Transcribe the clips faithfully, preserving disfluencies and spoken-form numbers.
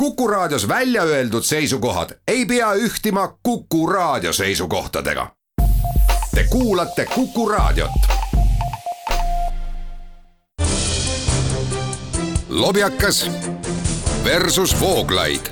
Kuku Raadios välja öeldud seisukohad ei pea ühtima Kuku Raadio seisukohtadega. Te kuulate Kuku Raadiot. Lobjakas versus Vooglaid.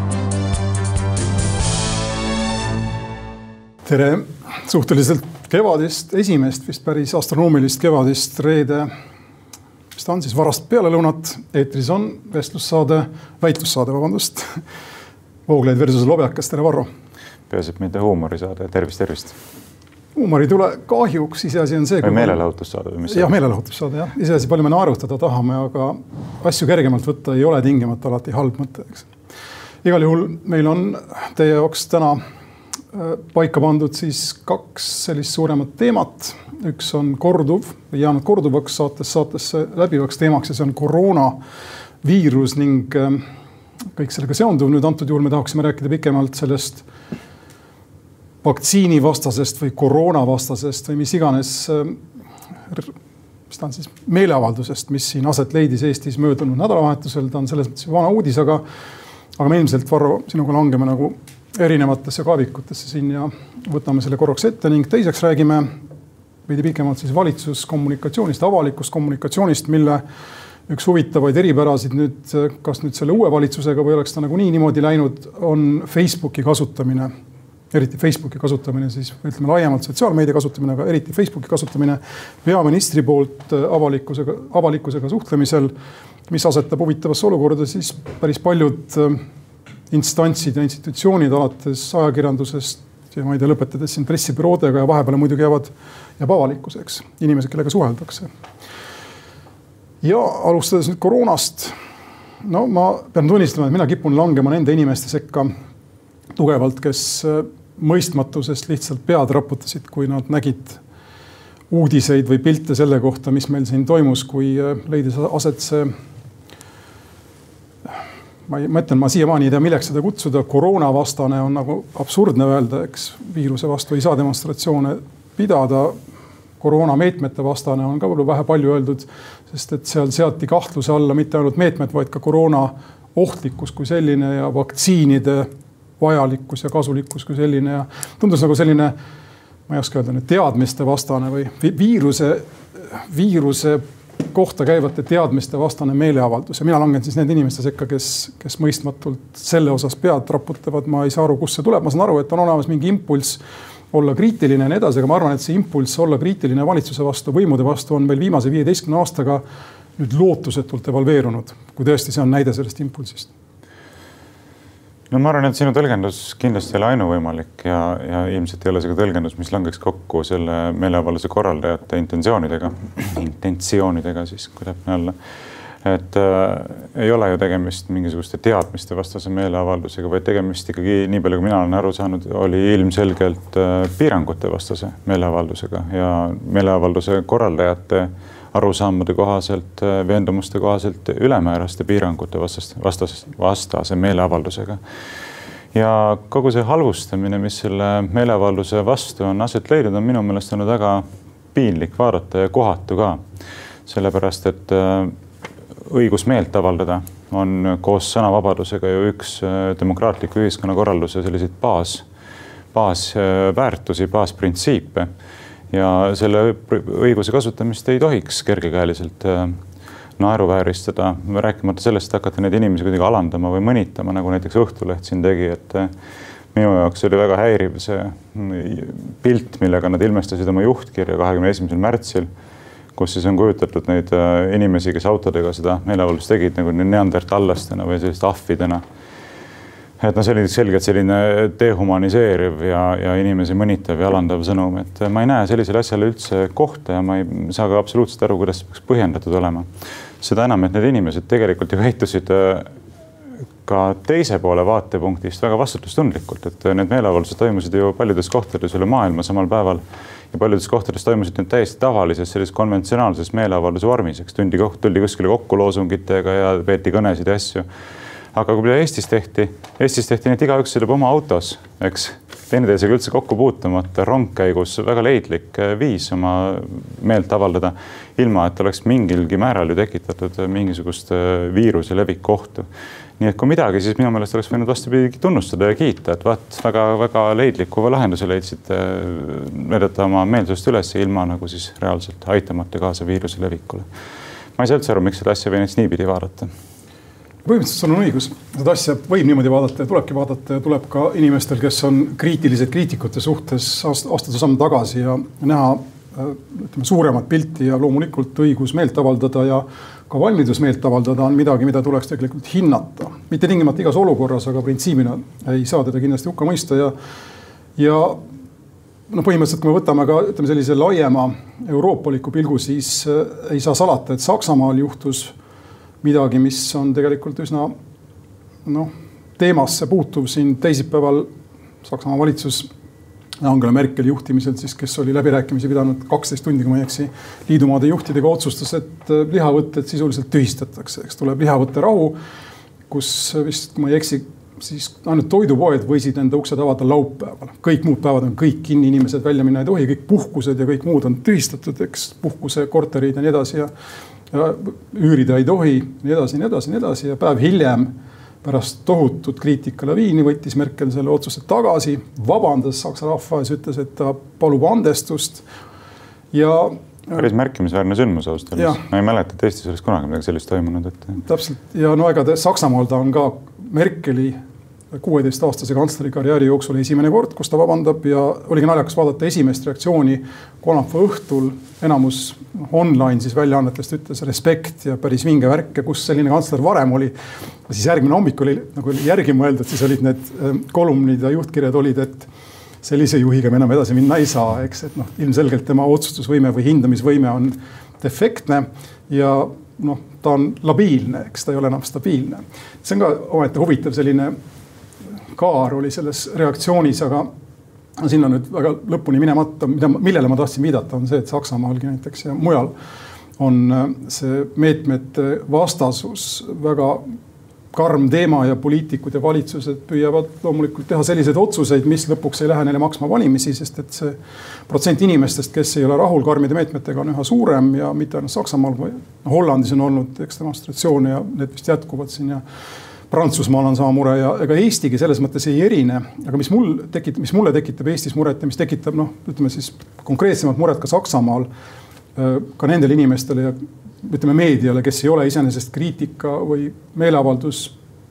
Tere suhteliselt kevadist, esimest vist päris astronoomilist kevadist reede, mis ta on siis varast peale lõunat. Eetris on vestlussaade, väitlussaade, vabandust. Vooglaid versus Lobjakas, tere Varro. Peaasib mitte huumorisaade, tervist, tervist. Huumor ei tule kahjuks, iseasi on see... Või meelelahutussaade või mis? Jah, meelelahutussaade, jah. Iseasi palju me naerutada tahame, aga asju kergemalt võtta ei ole tingimata alati halb mõte, eks. Igal juhul meil on teie jaoks täna paika pandud siis kaks sellist suuremat teemat. Üks on korduv, või jäänud korduvaks saates saatesse läbivaks teemaks ja see on koroonaviirus ning kõik sellega seonduv. Nüüd antud juhul me tahaksime rääkida pikemalt sellest vaktsiinivastasest või koroonavastasest või mis iganes mis ta on siis meeleavaldusest, mis siin aset leidis Eestis möödunud nädalavahetusel. Ta on selles mõttes vana uudis, aga, aga me ilmselt, Varro, sinuga langeme nagu erinevatesse kaavikutesse siin ja võtame selle korraks ette ning teiseks räägime veidi pikemalt siis valitsuskommunikatsioonist, avalikust kommunikatsioonist, mille üks huvitavaid eripärasid nüüd, kas nüüd selle uue valitsusega või oleks ta nagu nii niimoodi läinud, on Facebooki kasutamine, eriti Facebooki kasutamine, siis ütleme laiemalt sotsiaalmeedia kasutamine, aga eriti Facebooki kasutamine peaministri poolt avalikkusega, avalikkusega suhtlemisel, mis asetab huvitavasse olukorda siis päris paljud instantsid ja institutsioonid alates ajakirjandusest ja ma ei tea, lõpetades siin pressibüroodega ja vahepeal muidugi jäävad, jääb avalikkuseks inimesed, kellega suheldakse. Ja alustades nüüd koroonast, no ma pean tunnistama, et mina kipun langema nende inimeste sekka tugevalt, kes mõistmatusest lihtsalt pead raputasid, kui nad nägid uudiseid või pilte selle kohta, mis meil siin toimus, kui leidis aset see ma mõtlen, ma siiamaani ei tea, milleks seda kutsuda. Koroonavastane on nagu absurdne öelda, eks viiruse vastu ei saa demonstratsioone pidada. Koroonameetmete vastane on ka vähe palju öeldud, sest et seal seati kahtluse alla mitte ainult meetmed, vaid ka koroona ohtlikkus kui selline ja vaktsiinide vajalikkus ja kasulikkus kui selline. Ja tundus nagu selline, ma ei oska öelda, teadmiste vastane või viiruse, viiruse kohta käivate teadmiste vastane meeleavaldus ja mina langen siis need inimeste sekka, kes, kes mõistmatult selle osas pead raputavad. Ma ei saa aru, kust see tuleb. Ma saan aru, et on olemas mingi impulss olla kriitiline ja nii edasi, aga ma arvan, et see impulss olla kriitiline valitsuse vastu, võimude vastu on meil viimase viieteistkümne aastaga nüüd lootusetult evalveerunud, kui tõesti see on näide sellest impulsist. No ma arvan, et sinu tõlgendus kindlasti ei ole ainuvõimalik ja, ja ilmselt ei ole see ka tõlgendus, mis langeks kokku selle meeleavalduse korraldajate intentsioonidega, intentsioonidega siis, kui täpne olla. Et äh, ei ole ju tegemist mingisuguste teadmiste vastase meeleavaldusega, vaid tegemist ikkagi, nii palju kui mina olen aru saanud, oli ilmselgelt äh, piirangute vastase meeleavaldusega ja meeleavalduse korraldajate arusaamade kohaselt, veendumuste kohaselt ülemääraste piirangute vastast, vastas, vastase meeleavaldusega. Ja kogu see halvustamine, mis selle meeleavalduse vastu on aset leidnud, on minu meelest olnud väga piinlik vaadata ja kohatu ka. Sellepärast, et õigus meelt avaldada on koos sõnavabadusega ju üks demokraatliku ühiskonnakorralduse selliseid baas, baasväärtusi, baasprintsiipe. Ja selle õiguse kasutamist ei tohiks kergekäeliselt naeruvääristada, rääkimata sellest, hakata neid inimesi kuidagi alandama või mõnitama, nagu näiteks Õhtuleht siin tegi, et minu jaoks oli väga häiriv see pilt, millega nad ilmestasid oma juhtkirja kahekümne esimesel märtsil, kus siis on kujutatud neid inimesi, kes autodega seda meeleavaldust tegid nagu neandertallastena või sellist ahvidena. Et no see oli selgelt selline dehumaniseeriv ja, ja inimesi mõnitav ja alandav sõnum, et ma ei näe sellisele asjale üldse kohta ja ma ei saa ka absoluutselt aru, kuidas see peaks põhjendatud olema. Seda enam, et need inimesed tegelikult ju käitusid ka teise poole vaatepunktist väga vastutustundlikult, et need meeleavaldused toimusid ju paljudes kohtades üle maailma samal päeval ja paljudes kohtades toimusid nüüd täiesti tavalises sellises konventsionaalses meeleavalduse vormis, eks tundi koht, tuldi kuskile kokku loosungitega ja peeti kõnesid ja asju. Aga kui Eestis tehti, Eestis tehti, et igaüks sõidab oma autos, eks, teineteisega üldse kokku puutumata rongkäigus väga leidlik viis oma meelt avaldada, ilma et oleks mingilgi määral ju tekitatud mingisugust viiruse leviku ohtu. Nii et kui midagi, siis minu meelest oleks võinud vastupidi tunnustada ja kiita, et vaat väga, väga leidliku lahenduse leidsite näidata oma meelsust üles ilma nagu siis reaalselt aitamata kaasa viiruse levikule. Ma ei saa üldse aru, miks seda asja võiks niipidi vaadata. Põhimõtteliselt sul on õigus. Seda asja võib niimoodi vaadata ja tulebki vaadata ja tuleb ka inimestel, kes on kriitilised kriitikute suhtes astuda samm tagasi ja näha ütleme, suuremat pilti ja loomulikult õigus meelt avaldada ja ka valmidus meelt avaldada on midagi, mida tuleks tegelikult hinnata. Mitte tingimata igas olukorras, aga printsiibina ei saa teda kindlasti hukka mõista ja, ja no põhimõtteliselt, kui me võtame ka ütleme, sellise laiema euroopaliku pilgu, siis ei saa salata, et Saksamaal juhtus midagi, mis on tegelikult üsna no, teemasse puutuv siin teisipäeval Saksamaa valitsus Angela Merkel juhtimisel, siis, kes oli läbirääkimisi pidanud kaksteist tundi, kui ma ei eksi, liidumaade juhtidega otsustas, et lihavõtted sisuliselt tühistatakse. Eks tuleb lihavõtte rahu, kus vist, kui ma ei eksi, siis ainult toidupoed võisid enda uksed avada laupäeval. Kõik muud päevad on kõik kinni, inimesed välja minna ei tohi, kõik puhkused ja kõik muud on tühistatud, eks puhkuse, korterid ja nii edasi ja, ja üürida ei tohi, nii edasi, nii edasi, nii edasi ja päev hiljem pärast tohutut kriitikalaviini võttis Merkel selle otsuse tagasi, vabandas Saksa rahva ees, ütles, et ta palub andestust ja päris märkimisväärne sündmus austal. Ma ei mäleta, et Eestis oleks kunagi midagi sellist toimunud. Et... Täpselt. Ja no ega Saksamaal ta on ka Merkeli kuueteistaastase kantsleri karjääri jooksul esimene kord, kus ta vabandab ja oligi naljakas vaadata esimest reaktsiooni kolmapäeva õhtul. Enamus online siis väljaannetest ütles respekt ja päris vinge värk, kus selline kantsler varem oli. Ja siis järgmine hommik oli, nagu oli järgi mõeldud, siis olid need kolumnid ja juhtkirjad olid, et sellise juhiga me enam edasi minna ei saa. Eks, et noh, ilmselgelt tema otsustusvõime või hindamisvõime on defektne ja noh, ta on labiilne, eks ta ei ole enam stabiilne. See on ka ometi huvitav selline kaar oli selles reaktsioonis, aga sinna nüüd väga lõpuni minemata, millele ma tahtsin viidata, on see, et Saksamaalgi näiteks ja mujal on see meetmete vastasus väga karm teema ja poliitikud ja valitsused püüavad loomulikult teha selliseid otsuseid, mis lõpuks ei lähe neile maksma valimisi, sest et see protsent inimestest, kes ei ole rahul karmide meetmetega, on üha suurem ja mitte ainult Saksamaal või Hollandis on olnud eks demonstratsioone ja need vist jätkuvad siin ja Prantsusmaal on sama mure ja ega Eestigi selles mõttes ei erine, aga mis, mul tekit, mis mulle tekitab Eestis muret ja mis tekitab noh, ütleme siis konkreetsemalt muret ka Saksamaal, ka nendele inimestele ja ütleme meediale, kes ei ole iseenesest kriitika või meeleavaldus,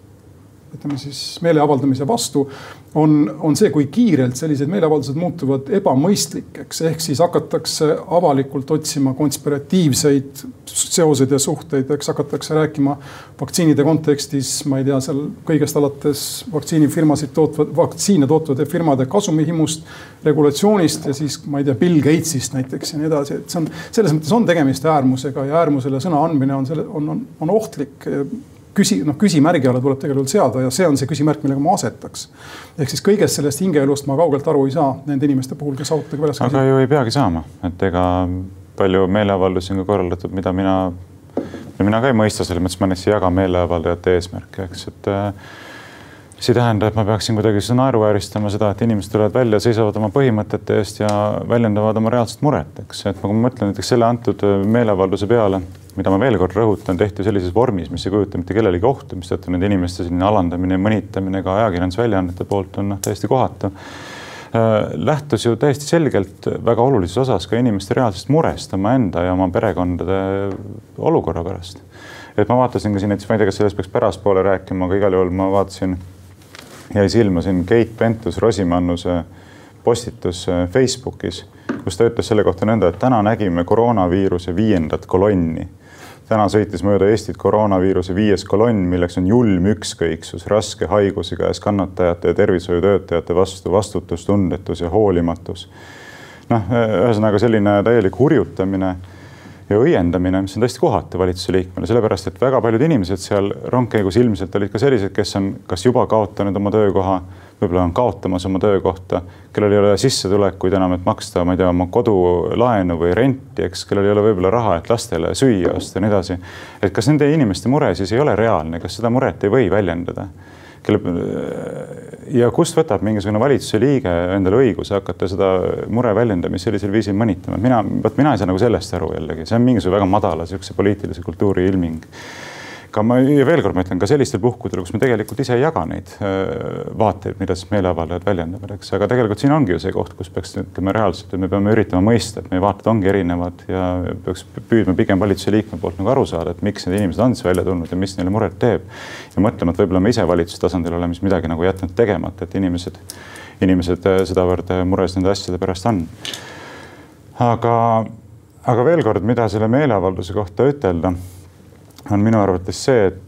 ütleme siis meeleavaldamise vastu, on, on see, kui kiirelt sellised meeleavaldused muutuvad ebamõistlikeks, ehk siis hakatakse avalikult otsima konspiratiivseid seoseid ja suhteid, eks hakatakse rääkima vaktsiinide kontekstis, ma ei tea, seal kõigest alates vaktsiinifirmasid tootvad, vaktsiine tootvate firmade kasumihimust, regulatsioonist ja siis, ma ei tea, Bill Gatesist näiteks ja nii edasi. Et see on, selles mõttes on tegemist äärmusega ja äärmusele sõna andmine on, selle, on, on, on ohtlik. Küsi, no, küsimärgi alla tuleb tegelikult seada ja see on see küsimärk, millega ma asetaks. Ehk siis kõigest sellest hingeelust ma kaugelt aru ei saa nende inimeste puhul, kes autodega väljas käisid. Aga ju ei peagi saama, et ega palju meeleavaldusi on ka korraldatud, mida mina, mina ka ei mõista, selle mõttes ma neisse jaga meeleavaldajate eesmärke, eks, et see tähendab, et ma peaksin kuidagi seda naeruvääristama seda, et inimesed tulevad välja, seisavad oma põhimõtete eest ja väljendavad oma reaalset muret, eks, et kui ma mõtlen näiteks selle antud meeleavalduse peale, mida ma veel kord rõhutan, tehti sellises vormis, mis ei kujuta mitte kellelegi ohtu, mis tõttu nende inimeste selline alandamine ja mõnitamine ka ajakirjandusväljaannete poolt on noh, täiesti kohatu. Lähtus ju täiesti selgelt väga olulises osas ka inimeste reaalsest murest oma enda ja oma perekondade olukorra pärast. Et ma vaatasin ka siin, et ma ei tea, kas sellest peaks päraspoole rääkima, aga igal juhul ma vaatasin, jäi silma siin Keit Pentus-Rosimannuse postitus Facebookis, kus ta ütles selle kohta nõnda, et täna nägime koroonaviiruse viiendat kolonni. Täna sõitis mööda Eestit koroonaviiruse viies kolonn, milleks on julm ükskõiksus, raske haiguse käes kannatajate ja tervishoiutöötajate vastu, vastutustundetus ja hoolimatus. Noh, ühesõnaga selline täielik hurjutamine ja õiendamine, mis on tõesti kohati valitsuse liikmele, sellepärast, et väga paljud inimesed seal rongkäigus ilmselt olid ka sellised, kes on kas juba kaotanud oma töökoha, võib-olla on kaotamas oma töökohta, kellel ei ole sissetulekuid enam, et maksta, ma ei tea, oma kodulaenu või renti, eks, kellel ei ole võib-olla raha, et lastele süüa osta ja nii edasi. Et kas nende inimeste mure siis ei ole reaalne, kas seda muret ei või väljendada? kelle, ja kust võtab mingisugune valitsuse liige endale õiguse hakata seda mure väljendamist sellisel viisil mõnitama. Mina, võt, mina ei saa nagu sellest aru jällegi. See on mingisugune väga madala siukse poliitilise kultuuri ilming. Ka ma, ja veel kord ma ütlen, ka sellistel puhkudel, kus me tegelikult ise ei jaga neid vaateid, mida siis meeleavaldajad väljendavad, eks. Aga tegelikult siin ongi ju see koht, kus peaks ütlema reaalselt, et me peame üritama mõista, et meie vaated ongi erinevad ja peaks püüdma pigem valitsuse liikme poolt nagu aru saada, et miks need inimesed on siis välja tulnud ja mis neile muret teeb. Ja mõtlema, et võib-olla me ise valitsuse tasandil oleme siis midagi nagu jätnud tegemata, et inimesed, inimesed sedavõrd mures nende asjade pärast on. Aga, aga veel kord, mida selle meeleavalduse kohta ütelda, on minu arvates see, et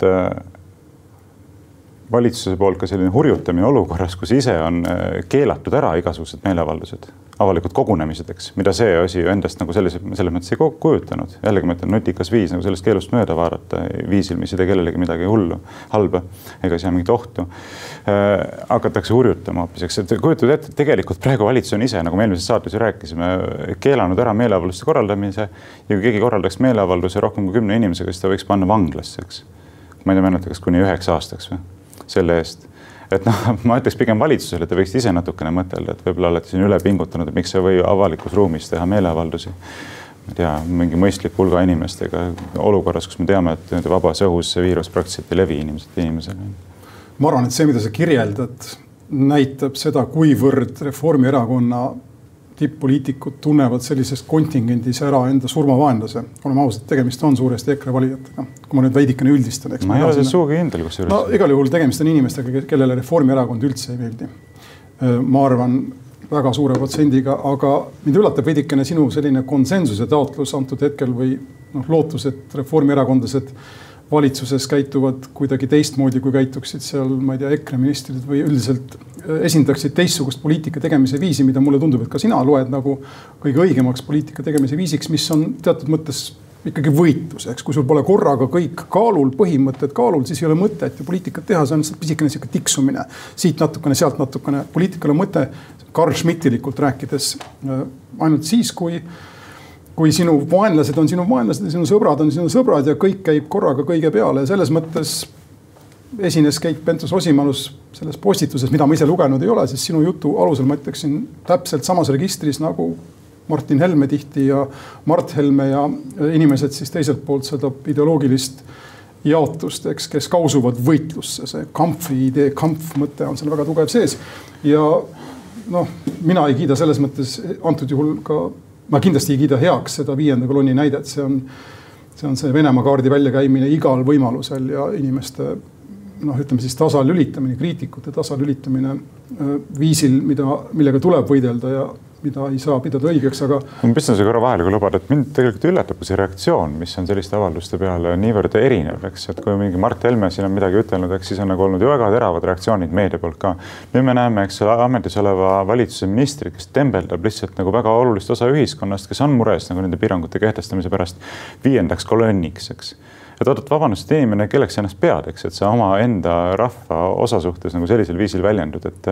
valitsuse poolt ka selline hurjutamine olukorras, kus ise on keelatud ära igasugused meeleavaldused, avalikud kogunemised, eks, mida see asi endast nagu selles, selles mõttes ei kujutanud. Jällegi ma ütlen, nutikas viis nagu sellest keelust mööda vaadata viisil, mis ei tee kellelegi midagi hullu, halba, ega ei saa mingit ohtu. Äh, hakatakse hurjutama hoopis, eks. Kujutud ette, tegelikult praegu valitsus on ise, nagu me eelmises saates ju rääkisime, keelanud ära meeleavalduste korraldamise ja kui keegi korraldaks meeleavalduse rohkem kui kümne inimesega, siis ta võiks panna vanglasse, eks. Ma ei tea, meenuta, kas kuni üheks aastaks või selle eest. Et noh, ma ütleks pigem valitsusele, et te võiks ise natukene mõtelda, et võib-olla olete siin üle pingutanud, et miks see või avalikus ruumis teha meeleavaldusi. Ma tea, mingi mõistlik hulga inimestega olukorras, kus me teame, et vabas õhus see viirus praktiliselt ei levi inimesed inimesele. Ma arvan, et see, mida sa kirjeldad, näitab seda, kuivõrd Reformierakonna tipp-poliitikud tunnevad sellisest kontingendis ära enda surmavaenlase. Oleme ausalt, tegemist on suuresti EKRE valijatega. Kui ma nüüd veidikene üldistan. Ma ei ole see suugi kindel, kus no, igal juhul tegemist on inimestega, kellele Reformierakond üldse ei meeldi. Ma arvan väga suure protsendiga, aga mind üllatab veidikene sinu selline konsensuse taotlus antud hetkel või noh, lootus, et reformierakondlased valitsuses käituvad kuidagi teistmoodi, kui käituksid seal, ma ei tea, EKRE ministrid või üldiselt esindaksid teistsugust poliitika tegemise viisi, mida mulle tundub, et ka sina loed nagu kõige õigemaks poliitika tegemise viisiks, mis on teatud mõttes ikkagi võitlus, eks. Kui sul pole korraga kõik kaalul, põhimõtted kaalul, siis ei ole mõtet ja poliitikat teha, see on pisikene siuke tiksumine. Siit natukene, sealt natukene. Poliitikale mõte Carl Schmittilikult rääkides ainult siis, kui kui sinu vaenlased on sinu vaenlased ja sinu sõbrad on sinu sõbrad ja kõik käib korraga kõige peale. Ja selles mõttes esines Keit Pentus-Rosimannus selles postituses, mida ma ise lugenud ei ole, siis sinu jutu alusel ma ütleksin täpselt samas registris nagu Martin Helme tihti ja Mart Helme ja inimesed siis teiselt poolt seda ideoloogilist jaotust, eks, kes kausuvad võitlusse. See kampfi idee, kampf mõte on seal väga tugev sees. Ja noh, mina ei kiida selles mõttes antud juhul ka ma kindlasti ei kiida heaks seda viienda kolonni näidet. See on, see on see Venemaa kaardi väljakäimine igal võimalusel ja inimeste, noh, ütleme siis tasalülitamine, kriitikute tasalülitamine viisil, mida, millega tuleb võidelda ja mida ei saa pidada õigeks, aga... Ma pistan see korra vahele, kui lubad, et mind tegelikult üllatab see reaktsioon, mis on selliste avalduste peale niivõrd erinev, eks, et kui mingi Mart Helme siin on midagi ütelnud, eks siis on nagu olnud ju väga teravad reaktsioonid meedia poolt ka. Nüüd me näeme, eks ametis oleva valitsuse ministrid, kes tembeldab lihtsalt nagu väga olulist osa ühiskonnast, kes on mures nagu nende piirangute kehtestamise pärast viiendaks kolonniks, eks. Et oodad vabandust inimene, kelleks ennast pead, eks, et sa oma enda rahva osa suhtes nagu sellisel viisil väljendud, et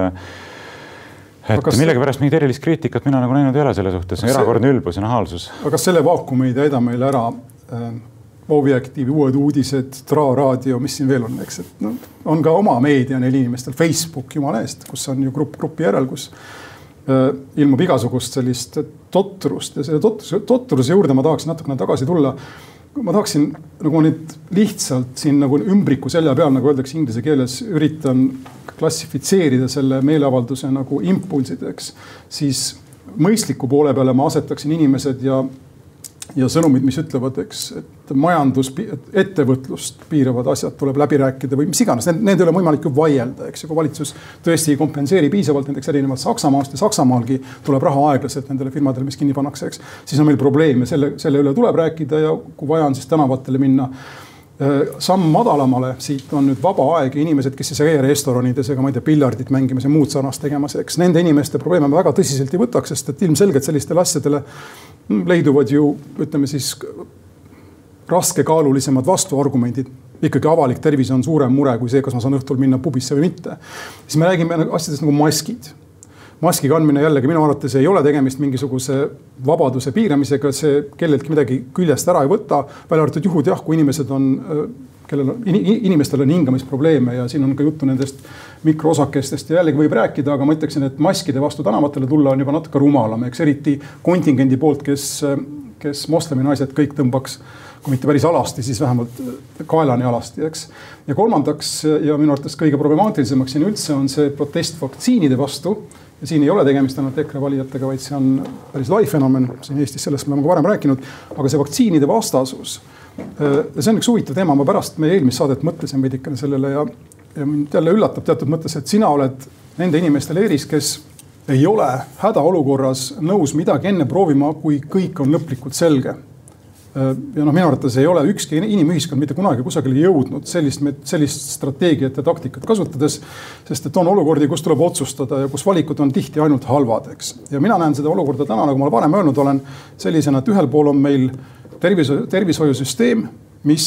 Et millegi pärast mingit erilist kriitikat mina nagu näinud ei ole selle suhtes, erakordne ülbus ja nahaalsus. Aga kas selle vaakumi ei täida meil ära äh, Objektiivi, uued uudised, Tra raadio, mis siin veel on, eks, et no, on ka oma meedia neil inimestel, Facebook jumala eest, kus on ju grupp grupi järel, kus äh, ilmub igasugust sellist totrust ja selle totruse, totruse juurde ma tahaksin natukene tagasi tulla. Ma tahaksin nagu ma nüüd lihtsalt siin nagu ümbriku selja peal, nagu öeldakse inglise keeles, üritan klassifitseerida selle meeleavalduse nagu impulsideks, siis mõistliku poole peale ma asetaksin inimesed ja, ja sõnumid, mis ütlevad, eks, et majandus, ettevõtlust piiravad asjad tuleb läbi rääkida või mis iganes. Need, need ei ole võimalik ju vaielda, eks, kui valitsus tõesti ei kompenseeri piisavalt nendeks erinevalt Saksamaast ja Saksamaalgi tuleb raha aeglaselt nendele firmadele, mis kinni pannakse, eks. Siis on meil probleem ja selle, selle üle tuleb rääkida ja kui vaja on siis tänavatele minna samm madalamale, siit on nüüd vaba aeg ja inimesed, kes ei saa käia restoranides ega ma ei tea, piljardit mängimas ja muud sarnast tegemas, eks nende inimeste probleeme väga tõsiselt ei võtaks, sest et ilmselgelt sellistele asjadele leiduvad ju, ütleme siis, raskekaalulisemad vastuargumendid. Ikkagi avalik tervis on suurem mure kui see, kas ma saan õhtul minna pubisse või mitte. Siis me räägime asjadest nagu maskid. maski kandmine jällegi minu arvates ei ole tegemist mingisuguse vabaduse piiramisega, see kelleltki midagi küljest ära ei võta, välja arvatud juhud jah, kui inimesed on, kellel on, inimestel on hingamisprobleeme ja siin on ka juttu nendest mikroosakestest ja jällegi võib rääkida, aga ma ütleksin, et maskide vastu tänavatele tulla on juba natuke rumalam, eks eriti kontingendi poolt, kes, kes moslemi naised kõik tõmbaks, kui mitte päris alasti, siis vähemalt kaelani alasti, eks. Ja kolmandaks ja minu arvates kõige problemaatilisemaks siin üldse on see protest vaktsiinide vastu. Ja siin ei ole tegemist ainult EKRE valijatega, vaid see on päris lai fenomen. Siin Eestis sellest me oleme ka varem rääkinud, aga see vaktsiinide vastasus. See on üks huvitav teema, ma pärast meie eelmist saadet mõtlesin veidikene sellele ja, ja mind jälle üllatab teatud mõttes, et sina oled nende inimeste leeris, kes ei ole hädaolukorras nõus midagi enne proovima, kui kõik on lõplikult selge. Ja noh, minu arvates ei ole ükski inimühiskond mitte kunagi kusagile jõudnud sellist, sellist strateegiat ja taktikat kasutades, sest et on olukordi, kus tuleb otsustada ja kus valikud on tihti ainult halvad, eks. Ja mina näen seda olukorda täna, nagu ma varem öelnud olen, sellisena, et ühel pool on meil tervisho- tervishoiusüsteem, mis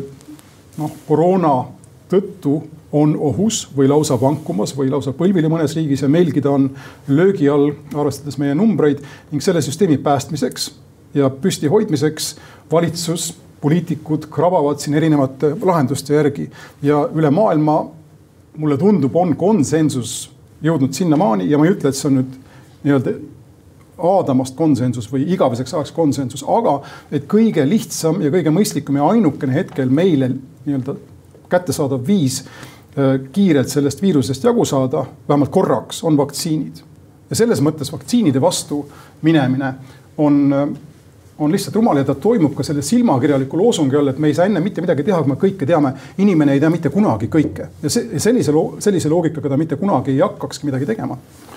noh, koroona tõttu on ohus või lausa vankumas või lausa põlvili mõnes riigis ja meilgi ta on löögi all, arvestades meie numbreid ning selle süsteemi päästmiseks ja püsti hoidmiseks valitsus, poliitikud krabavad siin erinevate lahenduste järgi ja üle maailma mulle tundub on konsensus jõudnud sinna maani ja ma ei ütle, et see on nüüd nii-öelda aadamast konsensus või igaveseks ajaks konsensus, aga et kõige lihtsam ja kõige mõistlikum ja ainukene hetkel meile nii-öelda kättesaadav viis kiirelt sellest viirusest jagu saada, vähemalt korraks, on vaktsiinid. Ja selles mõttes vaktsiinide vastu minemine on on lihtsalt rumal ja ta toimub ka selle silmakirjaliku loosungi all, et me ei saa enne mitte midagi teha, kui me kõike teame. Inimene ei tea mitte kunagi kõike. Ja sellise, sellise loogikaga ta mitte kunagi ei hakkakski midagi tegema.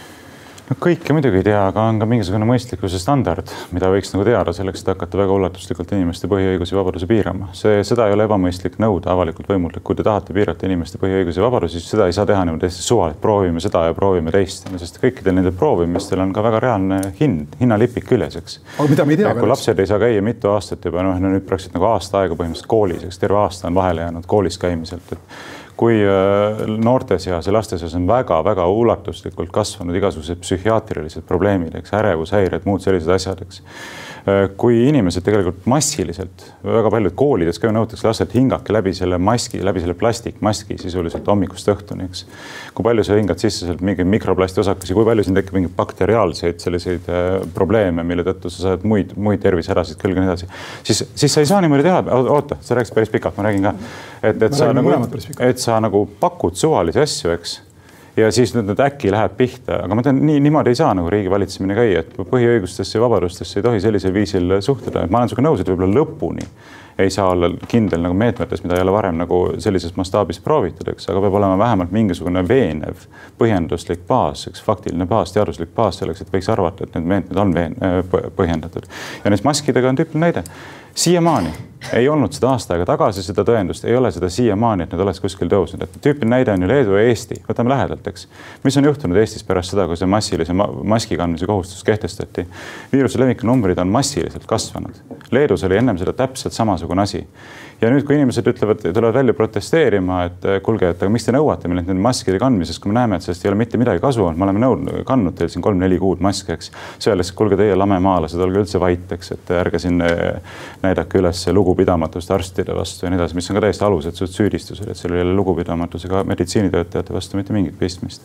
No kõike muidugi ei tea, aga on ka mingisugune mõistlikkuse standard, mida võiks nagu teada selleks, et hakata väga ulatuslikult inimeste põhiõigusi ja vabaduse piirama. See, seda ei ole ebamõistlik nõuda avalikult võimult. Kui te tahate piirata inimeste põhiõigusi ja vabadusi, siis seda ei saa teha niimoodi hästi suvalt. Proovime seda ja proovime teist. Sest kõikidel nende proovimistel on ka väga reaalne hind, hinnalipik küleseks. Aga mida me ei tea? Kui lapsed ei saa käia mitu aastat juba, no, no nüüd praktiliselt nagu aasta aega põhimõtteliselt koolis, eks terve aasta on vahele jäänud koolis käimiselt. Et kui noorte seas ja laste seas on väga-väga ulatuslikult kasvanud igasugused psühhiaatrilised probleemid, eks, ärevushäired, muud sellised asjad, eks. Kui inimesed tegelikult massiliselt, väga paljud koolides ka nõutakse lastelt hingake läbi selle maski, läbi selle plastikmaski sisuliselt hommikust õhtuni, eks. Kui palju sa hingad sisse sealt mingi mikroplasti osakesi, kui palju siin tekib mingi bakteriaalseid selliseid probleeme, mille tõttu sa saad muid, muid tervisehädasid külge nii edasi. Siis, siis sa ei saa niimoodi teha. Oota, sa rääkis päris pikalt, ma räägin ka. Et, et, sa nagu, et sa nagu pakud suvalisi asju, eks. Ja siis nüüd äkki läheb pihta, aga ma tean, nii, niimoodi ei saa nagu riigi valitsemine käia, et põhiõigustesse ja vabadustesse ei tohi sellisel viisil suhtuda. Ma olen suga nõus, et võib-olla lõpuni ei saa olla kindel nagu meetmetes, mida ei ole varem nagu sellises mastaabis proovitud, eks, aga peab olema vähemalt mingisugune veenev põhjenduslik baas, eks, faktiline baas, teaduslik baas selleks, et võiks arvata, et need meetmed on veen, põhjendatud. Ja neist maskidega on tüüpiline näide. Siiamaani ei olnud seda aasta aega tagasi, seda tõendust, ei ole seda siiamaani, et need oleks kuskil tõusnud. Et tüüpiline näide on ju Leedu ja Eesti. Võtame lähedalt, eks. Mis on juhtunud Eestis pärast seda, kui see massilise maski kandmise kohustus kehtestati? Viiruse leviku numbrid on massiliselt kasvanud. Leedus oli ennem seda täpselt samasugune asi. Ja nüüd, kui inimesed ütlevad, tulevad välja protesteerima, et kulge, et aga mis te nõuate meil nende maskide kandmisest, kui me näeme, et sellest ei ole mitte midagi kasu olnud, me oleme nõudnud, kandnud teil siin kolm-neli kuud maske, eks. Selles, kulge teie lamemaalased, olge üldse vait, eks, et ärge siin näidake üles lugupidamatust arstide vastu ja nii edasi, mis on ka täiesti alused süüdistused, et seal ei ole lugupidamatusega meditsiinitöötajate vastu mitte mingit pistmist.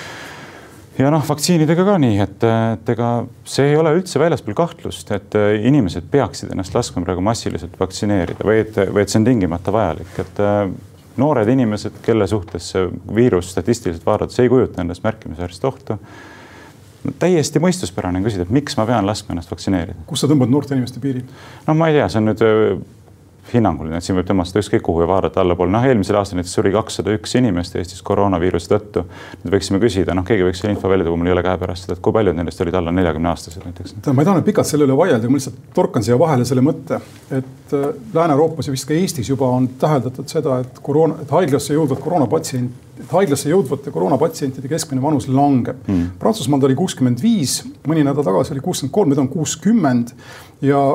Ja noh, vaktsiinidega ka nii, et, et ega see ei ole üldse väljaspool kahtlust, et inimesed peaksid ennast laskma praegu massiliselt vaktsineerida või et, või et see on tingimata vajalik. Et noored inimesed, kelle suhtes viirus statistiliselt vaadates ei kujuta endast märkimisväärset ohtu, täiesti mõistuspärane küsida, et miks ma pean laskma ennast vaktsineerida. Kus sa tõmbad noorte inimeste piiri? No ma ei tea, see on nüüd hinnanguline, et siin võib tõmmata ükskõik kuhu ja vaadata allapool. Noh, eelmisel aastal näiteks suri kakssada üks inimest Eestis koroonaviiruse tõttu. Nüüd võiksime küsida, noh, keegi võiks selle info välja tuua, mul ei ole käepärast seda, et kui paljud nendest olid alla neljakümne aastased näiteks. Ma ei taha pikalt selle üle vaielda, ma lihtsalt torkan siia vahele selle mõtte, et Lääne-Euroopas ja vist ka Eestis juba on täheldatud seda, et, koroona, et haiglasse jõudvad koroonapatsient, et haiglasse jõudvate koroonapatsientide keskmine vanus langeb. Mm. Prantsusmaal oli kuuskümmend viis, mõni nädal tagasi oli kuuskümmend kolm, nüüd on kuuskümmend ja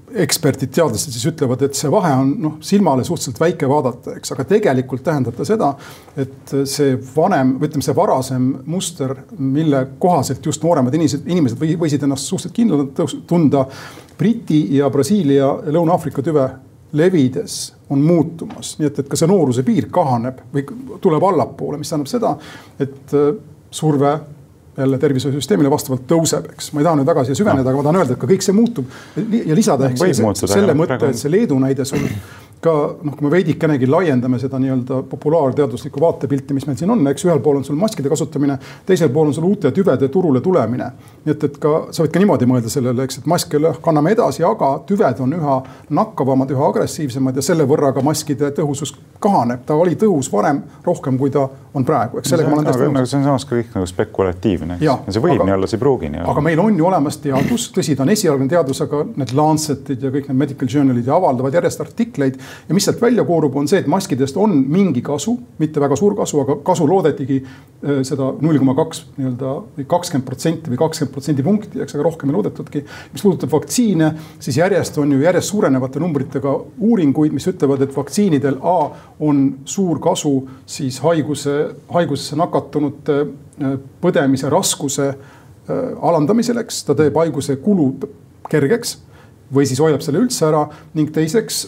eksperdid, teadlased siis ütlevad, et see vahe on noh, silmale suhteliselt väike vaadata, eks, aga tegelikult tähendab ta seda, et see vanem, ütleme see varasem muster, mille kohaselt just nooremad inimesed, inimesed võisid ennast suhteliselt kindlalt tunda Briti ja Brasiilia ja Lõuna-Aafrika tüve levides on muutumas. Nii et, et ka see nooruse piir kahaneb või tuleb allapoole, mis tähendab seda, et surve jälle tervishoiusüsteemile vastavalt tõuseb, eks. Ma ei taha nüüd väga siia süveneda, aga ma tahan öelda, et ka kõik see muutub ja lisada ehk see, selle mõtte, et see Leedu näide sul ka, noh, kui me veidikenegi laiendame seda nii-öelda populaarteaduslikku vaatepilti, mis meil siin on, eks ühel pool on sul maskide kasutamine, teisel pool on sul uute tüvede turule tulemine. Nii et, et ka, sa võid ka niimoodi mõelda sellele, eks, et maske kanname edasi, aga tüved on üha nakkavamad, üha agressiivsemad ja selle võrra ka maskide tõhusus kahaneb. Ta oli tõhus varem rohkem, kui ta on praegu. Eks, sellega ma olen täiesti nõus. See on samas ka kõik nagu spekulatiivne. Ja, ja see võib aga, nii olla, see pruugi nii olla. Aga meil on ju olemas teadus, tõsi, ta on esialgne teadus, aga need Lancetid ja kõik need medical journalid avaldavad järjest artikleid. Ja mis sealt välja koorub on see, et maskidest on mingi kasu, mitte väga suur kasu, aga kasu loodetigi seda null koma kaks nii-öelda kakskümmend protsenti või kakskümmend protsenti punkti, eks, aga rohkem ei loodetudki. Mis puudutab vaktsiine, siis järjest on ju järjest suurenevate numbritega uuringuid, mis ütlevad, et vaktsiinidel A on suur kasu siis haiguse, haigusesse nakatunute põdemise raskuse alandamiseks, ta teeb haiguse kulu kergeks või siis hoiab selle üldse ära ning teiseks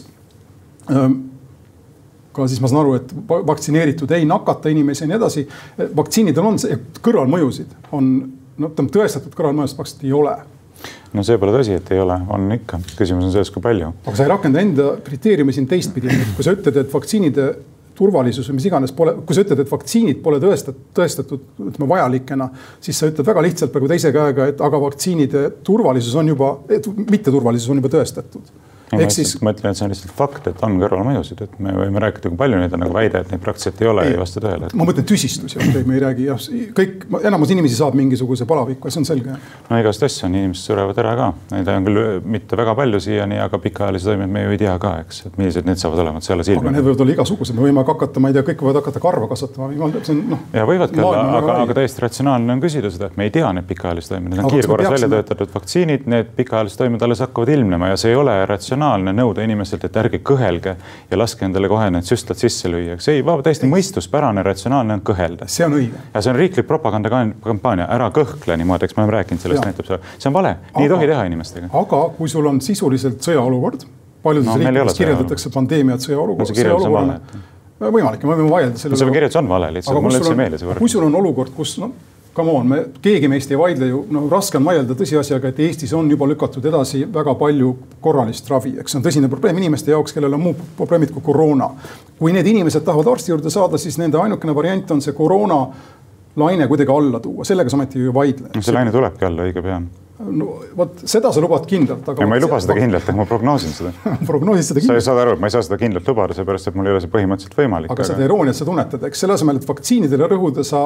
ka siis ma saan aru, et vaktsineeritud ei nakata inimesi ja nii edasi. Vaktsiinidel on see, kõrvalmõjusid on, no tõestatud kõrvalmõjusid vaktsiinid ei ole. No see pole tõsi, et ei ole, on ikka. Küsimus on selles, kui palju. Aga sa ei rakenda enda kriteeriumi siin teistpidi. Kui sa ütled, et vaktsiinide turvalisus või mis iganes pole, kui sa ütled, et vaktsiinid pole tõestatud, tõestatud ütleme, vajalikena, siis sa ütled väga lihtsalt praegu teise käega, et aga vaktsiinide turvalisus on juba, mitte turvalisus on juba tõestatud. Ma, siis... ma ütlen, et see on lihtsalt fakt, et on kõrvalmõjusid, et me võime rääkida, kui palju neid on nagu väide, et neid praktiliselt ei ole ei, ei vasta tõele. Et... Ma mõtlen tüsistusi, okay, me ei räägi, jah, kõik, enamus inimesi saab mingisuguse palaviku, see on selge. No igast asja on, inimesed surevad ära ka. Neid on küll mitte väga palju siiani, aga pikaajalisi toimeid me ju ei tea ka, eks, et millised need saavad olema, see alles ilmine. Aga need võivad olla igasugused, me võime hakata, ma ei tea, kõik võivad hakata karva kasvatama. See on, no, ja võivad ka olla, aga, aga täiesti ratsionaalne on küsida seda, et me ei tea need pikaajalisi toimeid. Need on kiirkorras välja töötatud vaktsiinid, need pikaajalisi toimeid alles hakkavad ilmnema ja see ei ole ratsionaalne nõuda inimestelt, et ärge kõhelge ja laske endale kohe need süstlad sisse lüüa. See ei vaba täiesti mõistuspärane, ratsionaalne on kõhelda. See on õige. Ja see on riiklik propagandakampaania. Ära kõhkle niimoodi, eks me oleme rääkinud sellest, näitab see. See on vale. Nii ei tohi teha inimestega. Aga kui sul on sisuliselt sõjaolukord, paljudes no, riikides kirjeldatakse pandeemiat sõjaolukord. No see kirjeldus on vale. Võimalik, me võime vaielda selle. See kirjeldus on vale, lihtsalt mulle üldse meeles. Kui sul on olukord, kus no, come on, me, keegi meist ei vaidle ju, no raske on vaielda tõsiasjaga, et Eestis on juba lükatud edasi väga palju korralist ravi. Eks see on tõsine probleem inimeste jaoks, kellel on muu probleemid kui koroona. Kui need inimesed tahavad arsti juurde saada, siis nende ainukene variant on see koroona laine kuidagi alla tuua. Sellega sa ometi ju vaidle. See laine tulebki alla õige pea. No, võt, seda sa lubad kindlalt. Aga ja ma ei luba seda kindlalt, ma prognoosin seda. Prognoosid seda kindlalt. Sa ei saada aru, et ma ei saa seda kindlalt lubada, seepärast, et mul ei ole see põhimõtteliselt võimalik. Aga, aga... seda irooniat sa tunnetad, eks selle asemel, et vaktsiinidele rõhuda sa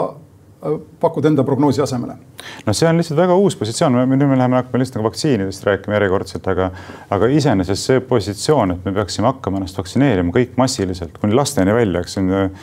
pakud enda prognoosi asemele. No see on lihtsalt väga uus positsioon. Me, nüüd me läheme hakkame lihtsalt nagu vaktsiinidest rääkima järjekordselt, aga, aga iseenesest see positsioon, et me peaksime hakkama ennast vaktsineerima kõik massiliselt, kuni lasteni välja, eks see on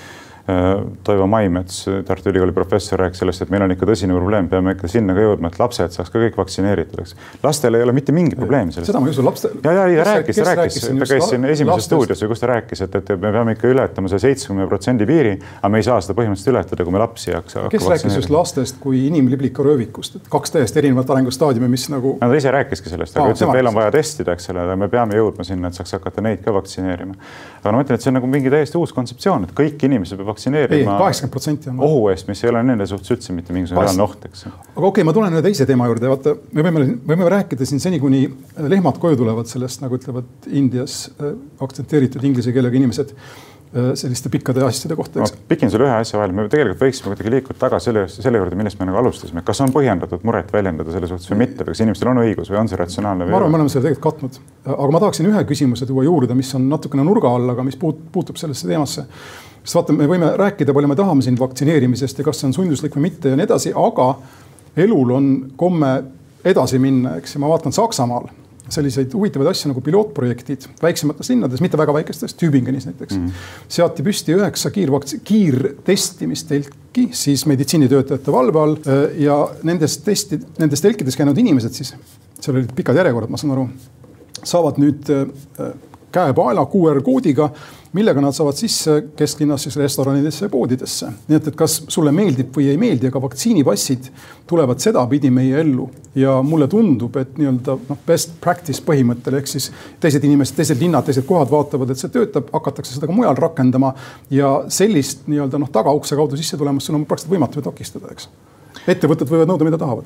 Toivo Maimets, Tartu Ülikooli professor, rääkis sellest, et meil on ikka tõsine probleem, peame ikka sinna ka jõudma, et lapsed saaks ka kõik vaktsineeritud. Lastel ei ole mitte mingi probleemi sellest. Seda ma ei usu, lapstel... Ja, ja, ja rääkis, ta rääkis, ta käis siin esimeses stuudios, kus ta rääkis, et, et me peame ikka ületama see seitsekümmend protsenti piiri, aga me ei saa seda põhimõtteliselt ületada, kui me lapsi hakka Kes rääkis just lastest kui inimliblika röövikust? Kaks täiesti erinevat arengustaadiumi, mis nagu... No, ta ise rääkiski sellest, aga ütles, et meil on vaja testida, eks selle, me peame jõudma sinna, et saaks hakata neid ka vaktsineerima. Aga ma mõtlen, et see on nagu mingi täiesti uus kontseptsioon, et kõik inimesed peab vaktsineerima kaheksakümmend protsenti on ohu eest, mis ei ole nende suhtes üldse mitte mingisugune reaalne oht, eks. Aga okei, okay, ma tulen ühe teise teema juurde. Vaata, me võime, võime rääkida siin seni, kuni lehmad koju tulevad sellest, nagu ütlevad Indias aktsentteeritud inglise keelega inimesed selliste pikkade asjade kohta. No, pikin sulle ühe asja vahel. Me tegelikult võiksime kuidagi liikuda tagasi selle, selle juurde, millest me nagu alustasime. Kas on põhjendatud muret väljendada selle suhtes või mitte? Kas inimestel on õigus või on see ratsionaalne? Ma arvan, me oleme selle tegelikult katnud. Aga ma tahaksin ühe küsimuse tuua juurde, mis on natukene nurga all, aga mis puutub sellesse teemasse. Sest vaata, me võime rääkida, palju me tahame siin vaktsineerimisest ja kas see on sunduslik või mitte ja nii edasi, aga elul on komme edasi minna, eks. Ja ma vaatan Saksamaal selliseid huvitavaid asju nagu pilootprojektid väiksemates linnades, mitte väga väikestes, Tübingenis näiteks. Mm. Seati püsti üheksa kiirvaks, kiirtestimistelki siis meditsiinitöötajate valve all ja nendes, testi, nendes telkides käinud inimesed siis, seal olid pikad järjekorrad, ma saan aru, saavad nüüd käepaela Q R koodiga, millega nad saavad sisse kesklinnas siis restoranidesse ja poodidesse. Nii et, et kas sulle meeldib või ei meeldi, aga vaktsiinipassid tulevad seda pidi meie ellu. Ja mulle tundub, et nii-öelda no, best practice põhimõttel, ehk siis teised inimesed, teised linnad, teised kohad vaatavad, et see töötab, hakatakse seda ka mujal rakendama ja sellist nii-öelda noh, tagaukse kaudu sisse tulemas, sul on praktiliselt võimatu takistada, eks. Ettevõtted võivad nõuda, mida tahavad.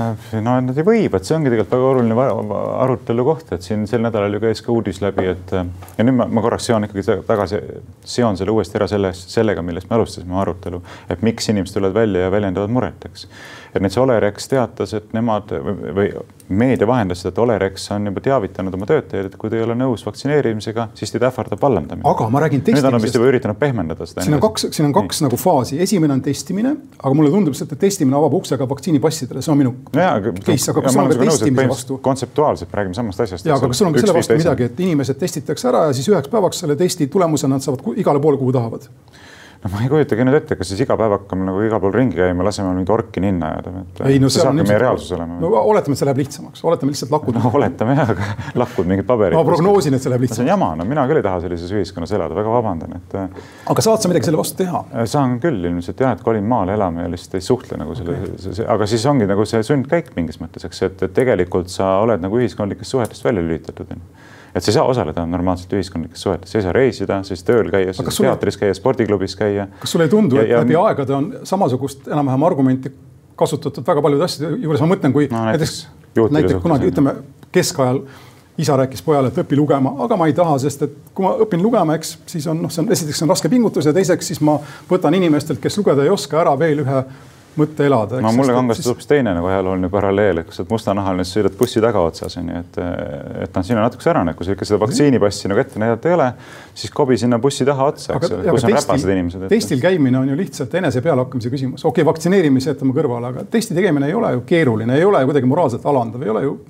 No nad ei võivad, see ongi tegelikult väga oluline arutelu koht, et siin sel nädalal ju käis ka uudis läbi, et ja nüüd ma, ma korraks seon ikkagi tagasi, seon selle uuesti ära selles, sellega, millest me alustasime arutelu, et miks inimesed tulevad välja ja väljendavad muret, eks. Et nüüd see Olerex teatas, et nemad või meedia vahendas seda, et Olerex on juba teavitanud oma töötajaid, et kui te ei ole nõus vaktsineerimisega, siis teid ähvardab vallandamine. Aga ma räägin testimisest. Nüüd on vist juba üritanud pehmendada seda. Siin on kaks, siin on kaks nagu faasi. Esimene on testimine, aga mulle tundub, et testimine avab ukse ka vaktsiinipassidele. See on minu case, aga kas sul on ka testimise vastu? Kontseptuaalselt räägime samast asjast. Ja, aga kas sul on ka selle vastu midagi, et inimesed testitakse ära ja siis üheks päevaks selle testi tulemusena nad saavad igale poole, kuhu tahavad? No ma ei kujutagi nüüd ette, kas siis iga päev hakkame nagu igal pool ringi käima, laseme mingi orki ninna jääda. Ei, no see saab meie reaalsus olema. No oletame, et see läheb lihtsamaks. Oletame lihtsalt lakud. No oletame jah, aga lakud mingid paberid. Ma prognoosin, et see läheb lihtsamaks. See on jama, no mina küll ei taha sellises ühiskonnas elada, väga vabandan. Et... Aga saad sa midagi selle vastu teha? Saan küll ilmselt jah, et kolin maale elama ja lihtsalt ei suhtle nagu selle, okay. see, aga siis ongi nagu see sundkäik mingis mõttes, et, et tegelikult sa oled nagu ühiskondlikest suhetest välja lülitatud. Et sa ei saa osaleda normaalselt ühiskondlikes suhetes, sa ei saa reisida, siis tööl käia, siis teatris käia, spordiklubis käia. Kas sulle ei tundu, et ja, läbi ja... aegade on samasugust enam-vähem argumenti kasutatud väga paljude asjade juures? Ma mõtlen, kui no, näiteks, näiteks, näiteks kunagi, ütleme, keskajal isa rääkis pojale, et õpi lugema, aga ma ei taha, sest et kui ma õpin lugema, eks, siis on, noh, see on, esiteks on raske pingutus ja teiseks siis ma võtan inimestelt, kes lugeda ei oska, ära veel ühe mõtte elada. No mulle kangastab hoopis teine nagu ajalooline paralleel, et kui sa oled mustanahaline, siis sõidad bussi tagaotsas, et, et no, siin on natuke särane, kui sa ikka seda vaktsiinipassi nagu ette näidata ei ole, siis kobi sinna bussi taha otsa, eks, kus on räpased inimesed. Et... Testil käimine on ju lihtsalt enese pealehakkamise küsimus. Okei, vaktsineerimise jätame kõrvale, aga testi tegemine ei ole ju keeruline, ei ole ju kuidagi moraalselt alandav, ei ole ju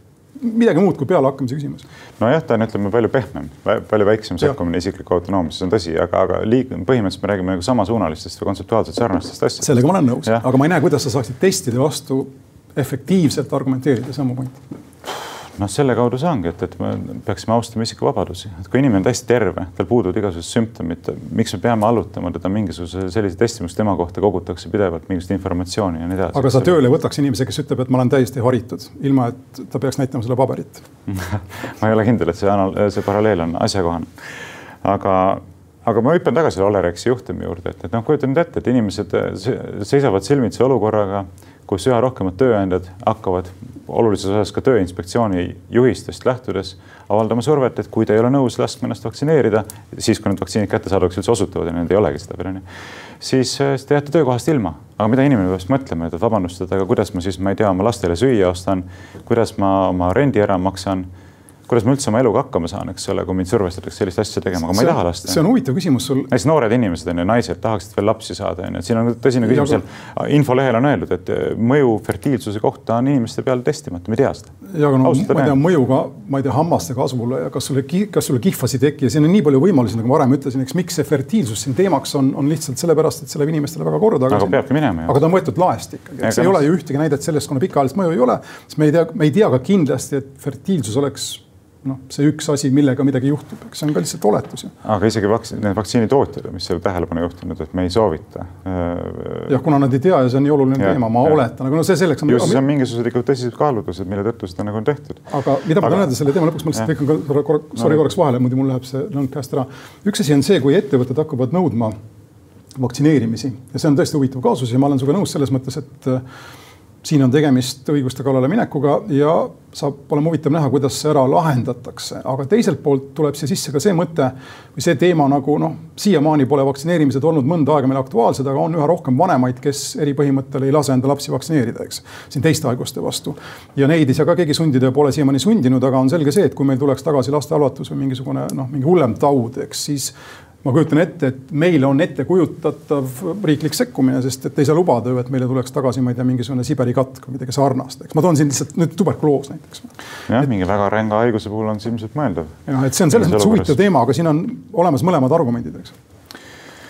midagi muud kui pealehakkamise küsimus. No jah, ta on ütleme palju pehmem, palju väiksem sekkumine isikliku autonoomia, see on tõsi, aga, aga liig, põhimõtteliselt me räägime nagu samasuunalistest või kontseptuaalselt sarnastest asjadest. Sellega ma olen nõus, aga ma ei näe, kuidas sa saaksid testide vastu efektiivselt argumenteerida, see on mu point. No selle kaudu see ongi, et, et me peaksime austama isiku vabadusi. Et kui inimene on täiesti terve, tal puudud igasugused sümptomid, miks me peame allutama teda mingisuguse sellise testimust tema kohta kogutakse pidevalt mingisugust informatsiooni ja nii edasi. Aga sa tööle võtaks inimese, kes ütleb, et ma olen täiesti haritud, ilma et ta peaks näitama selle paberit. Ma ei ole kindel, et see, see paralleel on asjakohane. Aga, aga ma hüppan tagasi Olerexi juhtumi juurde, et, et noh, kujutan nüüd ette, et inimesed seisavad silmitsi olukorraga, kus üha rohkemad tööandjad hakkavad olulises osas ka Tööinspektsiooni juhistest lähtudes avaldama survet, et kui te ei ole nõus laskma ennast vaktsineerida, siis kui need vaktsiinid kättesaadavaks üldse osutuvad ja need ei olegi seda veel, siis te jääte töökohast ilma. Aga mida inimene peab mõtlema, et vabandustada, aga kuidas ma siis, ma ei tea, oma lastele süüa ostan, kuidas ma oma rendi ära maksan, kuidas ma üldse oma eluga hakkama saan, eks ole, kui mind survestatakse sellist asja tegema, aga ma ei taha lasta. See on huvitav küsimus sul. Näiteks noored inimesed ja naised tahaksid veel lapsi saada. Ja siin on tõsine küsimus, ja infolehel on öeldud, et mõju fertiilsuse kohta on inimeste peale testimata, me ei tea seda. Ja aga no, ma ei tea mõjuga, ma ei tea hammaste kasvule ja kas sulle, kas sulle kihvasi teki ja siin on nii palju võimalusi, nagu ma varem ütlesin, eks miks see fertiilsus siin teemaks on, on lihtsalt sellepärast, et selle inimestele väga korda. Aga, aga peabki minema. Aga ta on võetud laest ikkagi. Eks ei ole ju ühtegi näidet sellest, kuna pikaajalist mõju ei ole, siis me ei tea, me ei tea ka kindlasti, et fertiilsus oleks no, see üks asi, millega midagi juhtub. See on ka lihtsalt oletus. Aga isegi vaks, need vaktsiinitootjad, mis selle tähelepanu juhtunud, et me ei soovita. Ja kuna nad ei tea ja see on nii oluline ja, teema, ma ja. oletan. Aga no see selleks on... Just see on mingisugused ikka tõsised kaalutlused, mille tõttu seda nagu on tehtud. Aga mida ma tahan öelda selle teema lõpuks, ma lihtsalt lõikan ka kor sorry, no. korraks vahele, muidu mul läheb see lõng käest ära. Üks asi on see, kui ettevõtted hakkavad nõudma vaktsineerimisi. Ja see on tõesti huvitav kaasus ja ma olen suga nõus selles mõttes, et siin on tegemist õiguste kallale minekuga ja saab olema huvitav näha, kuidas see ära lahendatakse. Aga teiselt poolt tuleb siia sisse ka see mõte või see teema, nagu noh, siiamaani pole vaktsineerimised olnud mõnda aega meil aktuaalsed, aga on üha rohkem vanemaid, kes eri põhimõttel ei lase enda lapsi vaktsineerida, eks, siin teiste haiguste vastu. Ja neid ei saa ka keegi sundida ja pole siiamaani sundinud, aga on selge see, et kui meil tuleks tagasi laste halvatus või mingisugune noh, mingi hullem taud, eks, siis ma kujutan ette, et meile on ette kujutatav riiklik sekkumine, sest et ei saa lubada, et meile tuleks tagasi, ma ei tea, mingisugune Siberi katk või midagi sarnast. Eks. Ma toon siin lihtsalt nüüd tuberkuloos näiteks. Jah, et, mingi väga ränga haiguse puhul on see ilmselt mõeldav. Ja, et see on selles mõttes huvitav teema, aga siin on olemas mõlemad argumendid. Eks.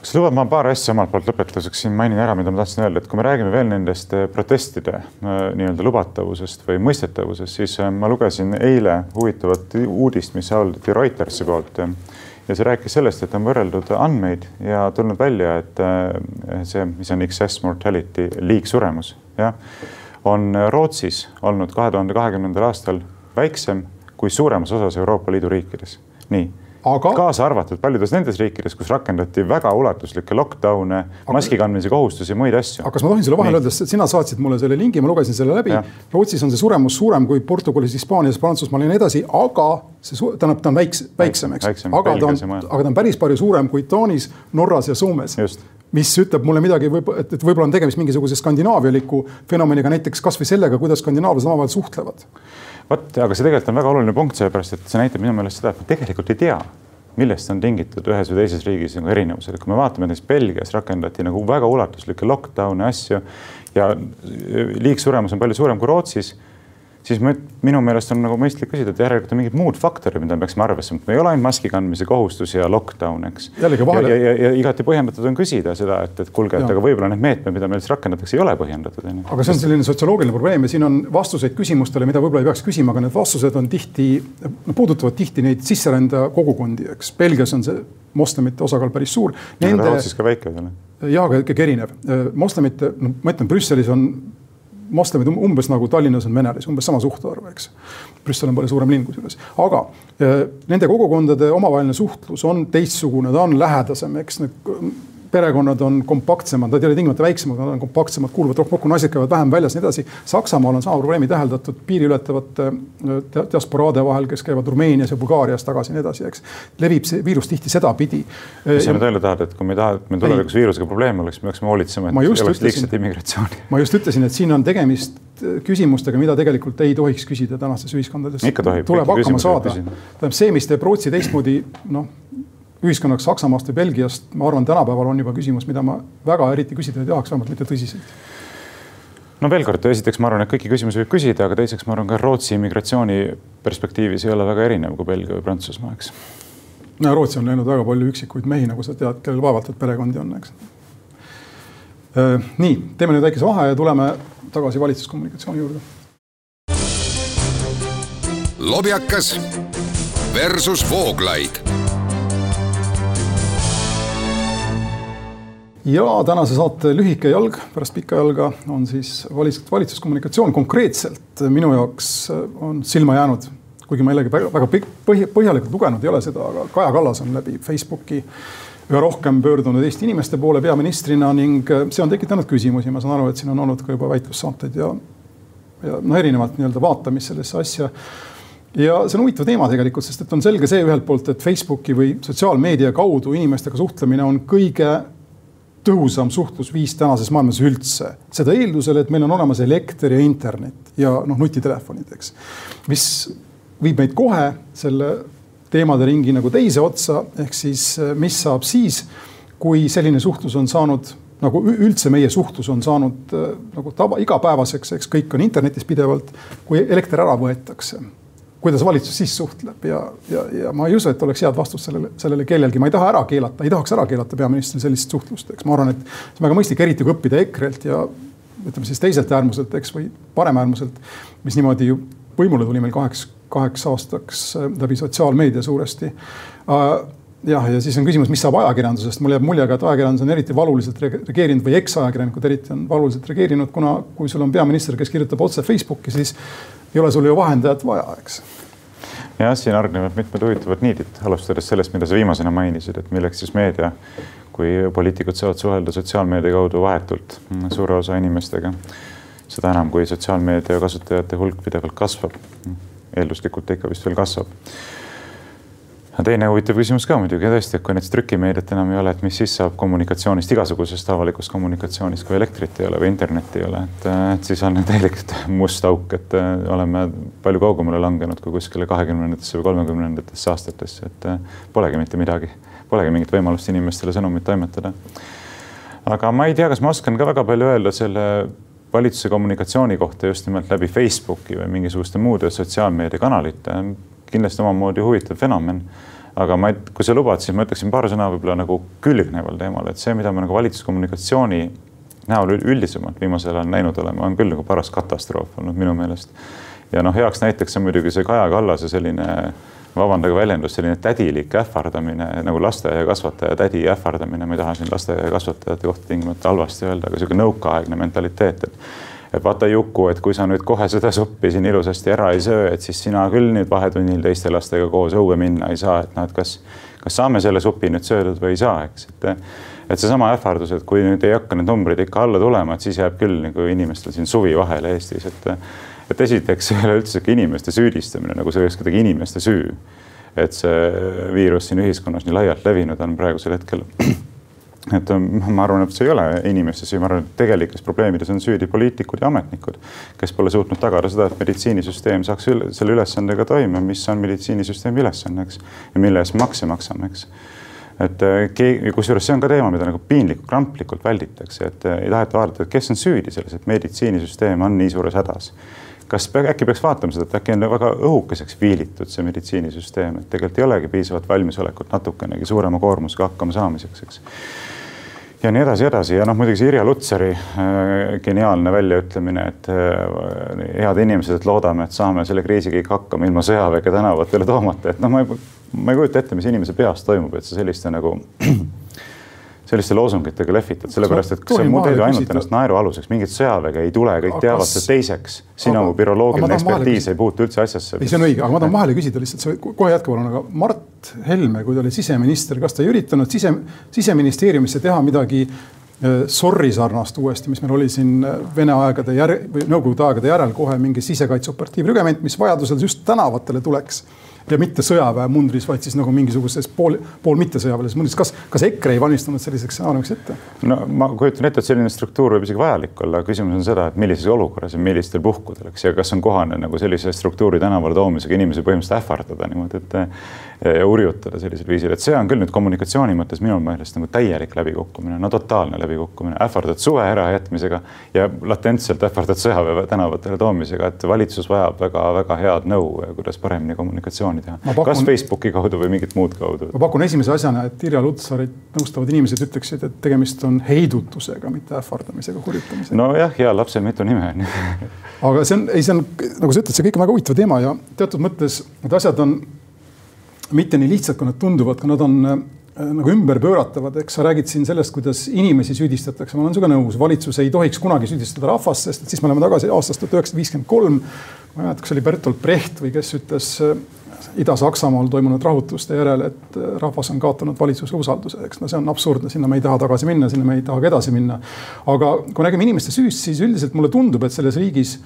Kas lubad ma paar asja omalt poolt lõpetuseks siin mainin ära, mida ma tahtsin öelda, et kui me räägime veel nendest protestide nii-öelda lubatavusest või mõistetavusest, siis ma lugesin eile huvitavat uudist, mis avaldati Reutersi poolt ja see rääkis sellest, et on võrreldud andmeid ja tulnud välja, et see, mis on excess mortality, liigsuremus, ja, on Rootsis olnud kahe tuhande kahekümnendal aastal väiksem kui suuremas osas Euroopa Liidu riikides. Nii. Aga... kaasa arvatud paljudes nendes riikides, kus rakendati väga ulatuslikke lockdowne, aga... maski kandmise kohustusi ja muid asju. Aga kas ma tohin sulle vahel öelda, et sina saatsid mulle selle lingi, ma lugesin selle läbi. Ja. Rootsis on see suremus suurem kui Portugalis, Hispaanias, Prantsusmaal ja nii edasi, aga see su... ta on väiks... väiksem, eks? Väiksem, aga, ta on, aga ta on päris palju suurem kui Taanis, Norras ja Soomes. Just. Mis ütleb mulle midagi, et, et võib-olla on tegemist mingisuguse skandinaavialiku fenomeniga, näiteks kas või sellega, kuidas skandinaavlased omavahel suhtlevad. Vat, aga see tegelikult on väga oluline punkt, sellepärast, et see näitab minu meelest seda, et me tegelikult ei tea, millest on tingitud ühes või teises riigis nagu erinevused. Kui me vaatame, et Belgias rakendati nagu väga ulatuslikke lockdowne asju ja liigsuremus on palju suurem kui Rootsis, siis me, minu meelest on nagu mõistlik küsida, et järelikult on mingid muud faktorid, mida me peaksime arvestama. Me ei ole ainult maski kandmise kohustus ja lockdown, eks. Vahele... Ja, ja, ja igati põhjendatud on küsida seda, et, et kulge, et aga võib-olla need meetmed, mida meil siis rakendatakse, ei ole põhjendatud. Aga see on selline sotsioloogiline probleem ja siin on vastuseid küsimustele, mida võib-olla ei peaks küsima, aga need vastused on tihti, no, puudutavad tihti neid sisserända kogukondi, eks. Belgias on see moslemite osakaal päris suur. Nende... Rootsis ka väike, jaa, aga ikkagi erinev. Moslemite, no, ma ütlen, Brüsselis on moslemid umbes nagu Tallinnas on venelis, umbes sama suhtarv, eks. Brüssel on palju suurem linn kusjuures. Aga eh, nende kogukondade omavaheline suhtlus on teistsugune, ta on lähedasem, eks. Need perekonnad on kompaktsemad, nad ei ole tingimata väiksemad, nad on kompaktsemad, kuuluvad rohkem kokku, naised käivad vähem väljas, nii edasi. Saksamaal on sama probleemi täheldatud piiriületavate diasporaade vahel, kes käivad Rumeenias ja Bulgaarias tagasi, nii edasi, eks. Levib see viirus tihti seda pidi. Kas sa nüüd öelda tahad, et kui me tahad, et meil tulevikus viirusega probleem oleks, me peaksime hoolitsema, et ei oleks liigset immigratsiooni? Ma just ütlesin, et siin on tegemist küsimustega, mida tegelikult ei tohiks küsida tänastes ühiskondades. Ikka tohib. Tuleb hakkama saada. Tähendab, see, mis teeb Rootsi teistmoodi, noh, ühiskonnaks Saksamaast või Belgiast, ma arvan, tänapäeval on juba küsimus, mida ma väga eriti küsida ei tahaks, vähemalt mitte tõsiselt. No veel kord, esiteks ma arvan, et kõiki küsimusi võib küsida, aga teiseks ma arvan, ka Rootsi immigratsiooni perspektiivis ei ole väga erinev kui Belgia või Prantsusmaa, eks. No, Rootsi on läinud väga palju üksikuid mehi, nagu sa tead, kellel vaevalt, et perekondi on, eks. Nii, teeme nüüd väikese vahe ja tuleme tagasi valitsuskommunikatsiooni juurde. Lobjakas versus Vooglaid. Ja tänase saate lühike jalg, pärast pikka jalga on siis valitsuskommunikatsioon. Konkreetselt minu jaoks on silma jäänud, kuigi ma jällegi väga põhjalikult lugenud ei ole seda, aga Kaja Kallas on läbi Facebooki üha rohkem pöördunud Eesti inimeste poole peaministrina ning see on tekitanud küsimusi. Ma saan aru, et siin on olnud ka juba väitlussaateid ja, ja no, erinevalt nii-öelda vaatamist sellesse asja. Ja see on huvitav teema tegelikult, sest et on selge see ühelt poolt, et Facebooki või sotsiaalmeedia kaudu inimestega suhtlemine on kõige tõhusam suhtlusviis tänases maailmas üldse. Seda eeldusel, et meil on olemas elekter ja internet ja noh, nutitelefonid, eks. Mis viib meid kohe selle teemade ringi nagu teise otsa, ehk siis mis saab siis, kui selline suhtlus on saanud, nagu üldse meie suhtlus on saanud nagu tava, igapäevaseks, eks kõik on internetis pidevalt, kui elekter ära võetakse. Kuidas valitsus siis suhtleb ja, ja, ja ma ei usu, et oleks head vastus sellele, sellele kellelgi. Ma ei taha ära keelata, ei tahaks ära keelata peaministril sellist suhtlust. Eks. Ma arvan, et see on väga mõistlik eriti kui õppida EKRE-lt ja ütleme siis teiselt äärmuselt, eks, või parem äärmuselt, mis niimoodi ju võimule tuli meil kaheks, kaheks aastaks läbi sotsiaalmeedia suuresti. Jah, ja siis on küsimus, mis saab ajakirjandusest. Mul jääb mulje, et ajakirjandus on eriti valuliselt reageerinud või eks-ajakirjanikud eriti on valuliselt reageerinud, kuna kui sul on peaminister, kes kirjutab otse Facebooki, siis ei ole sul ju vahendajat vaja, eks. Ja siin argnevad mitmed huvitavad niidid, alustades sellest, mida sa viimasena mainisid, et milleks siis meedia, kui poliitikud saavad suhelda sotsiaalmeedia kaudu vahetult suure osa inimestega. Seda enam, kui sotsiaalmeedia kasutajate hulk pidevalt kasvab. Eelduslikult ikka vist veel kasvab. Ja teine huvitav küsimus ka muidugi tõesti, et kui näiteks trükimeediat enam ei ole, et mis siis saab kommunikatsioonist, igasugusest avalikust kommunikatsioonist, kui elektrit ei ole või internetti ei ole, et, et siis on tegelikult must auk, et oleme palju kaugemale langenud kui kuskile kahekümnendatesse või kolmekümnendatesse aastatesse, et polegi mitte midagi, polegi mingit võimalust inimestele sõnumit toimetada. Aga ma ei tea, kas ma oskan ka väga palju öelda selle valitsuse kommunikatsiooni kohta just nimelt läbi Facebooki või mingisuguste muude sotsiaalmeedia kanalite. Kindlasti omamoodi huvitav fenomen, aga ma, kui sa lubad, siis ma ütleksin paar sõna võib-olla nagu külgneval teemal, et see, mida me nagu valitsuskommunikatsiooni näol üldisemalt viimasel ajal näinud oleme, on küll nagu paras katastroof olnud minu meelest. Ja noh, heaks näiteks on muidugi see Kaja Kallase selline, vabandage väljendus, selline tädilik ähvardamine, nagu lasteaia kasvataja tädi ähvardamine, ma ei taha siin lasteaia kasvatajate kohta tingimata halvasti öelda, aga selline nõukaaegne mentaliteet, et et vaata Juku, et kui sa nüüd kohe seda suppi siin ilusasti ära ei söö, et siis sina küll nüüd vahetunnil teiste lastega koos õue minna ei saa, et noh, et kas, kas saame selle supi nüüd söödud või ei saa, eks. Et, et see sama ähvardus, et kui nüüd ei hakka need numbrid ikka alla tulema, et siis jääb küll nagu inimestel siin suvi vahele Eestis, et, et esiteks ei ole üldse inimeste süüdistamine, nagu see oleks kuidagi inimeste süü, et see viirus siin ühiskonnas nii laialt levinud on praegusel hetkel. Et ma arvan, et see ei ole inimeste süü, ma arvan, et tegelikes probleemides on süüdi poliitikud ja ametnikud, kes pole suutnud tagada seda, et meditsiinisüsteem saaks üle, selle ülesandega toime, mis on meditsiinisüsteemi ülesanne, eks, ja mille eest makse maksame, eks. Et kusjuures see on ka teema, mida nagu piinlikult, kramplikult välditakse, et ei taheta vaadata, et kes on süüdi selles, et meditsiinisüsteem on nii suures hädas. Kas äkki peaks vaatama seda, et äkki on väga õhukeseks viilitud see meditsiinisüsteem, et tegelikult ei olegi piisavalt valmisolekut natukenegi suurema koormusega hakkama saamiseks, eks. Ja nii edasi, edasi. Ja noh, muidugi see Irja Lutsari äh, geniaalne väljaütlemine, et äh, head inimesed, et loodame, et saame selle kriisi kõik hakkama ilma sõjaväega tänavatele toomata. Et noh, ma ei, ma ei kujuta ette, mis inimese peas toimub, et see selliste nagu selliste loosungitega lehvitad, sellepärast, et sa muud ainult ennast naeru aluseks, mingit sõjaväega ei tule, kõik teavad see teiseks. Sinu viroloogiline ekspertiis ei puutu üldse asjasse. Ei, see on õige, aga ma tahan vahele küsida lihtsalt, kohe jätkab on, aga Mart Helme, kui ta oli siseminister, kas ta ei üritanud sise, siseministeeriumisse teha midagi sorri sarnast uuesti, mis meil oli siin Vene aegade järel, või Nõukogude aegade järel kohe mingi sisekaitse operatiivrügement, mis vajadusel just tänavatele tuleks ja mitte sõjaväe mundris, vaid siis nagu mingisuguses pool, pool mitte sõjaväelises mundris. Kas, kas EKRE ei valmistunud selliseks stsenaariumiks ette? No ma kujutan ette, et selline struktuur võib isegi vajalik olla. Küsimus on seda, et millises olukorras ja millistel puhkudel, eks, ja kas on kohane nagu sellise struktuuri tänavale toomisega inimesi põhimõtteliselt ähvardada niimoodi, et ja urjutada sellisel viisil. Et see on küll nüüd kommunikatsiooni mõttes minu meelest nagu täielik läbikukkumine, no totaalne läbikukkumine. Ähvardad suve ära jätmisega ja latentselt ähvardad sõjaväe tänavatele toomisega, et valitsus vajab väga, väga head nõu, kuidas paremini kommunikatsiooni teha. Pakun, kas Facebooki kaudu või mingit muud kaudu? Ma pakun esimese asjana, et Irja Lutsarit nõustavad inimesed ütleksid, et tegemist on heidutusega, mitte ähvardamisega, kurjutamisega. No jah, hea lapsel mitu nime on. Aga see on, ei, see on, nagu sa ütled, see kõik on väga huvitav teema ja teatud mõttes need asjad on mitte nii lihtsalt, kui nad tunduvad, kui nad on nagu ümber pööratavad. Eks sa räägid siin sellest, kuidas inimesi süüdistatakse. Ma olen suga nõus. Valitsus ei tohiks kunagi süüdistada rahvast, sest siis me oleme tagasi aastast tuhat üheksasada viiskümmend kolm. Ma ei mäleta, kas oli Bertolt Brecht või kes ütles Ida-Saksamaal toimunud rahutuste järel, et rahvas on kaotanud valitsuse usalduse. Eks no see on absurdne, sinna me ei taha tagasi minna, sinna me ei taha edasi minna. Aga kui nägime inimeste süüst, siis üldiselt mulle tundub, et selles riigis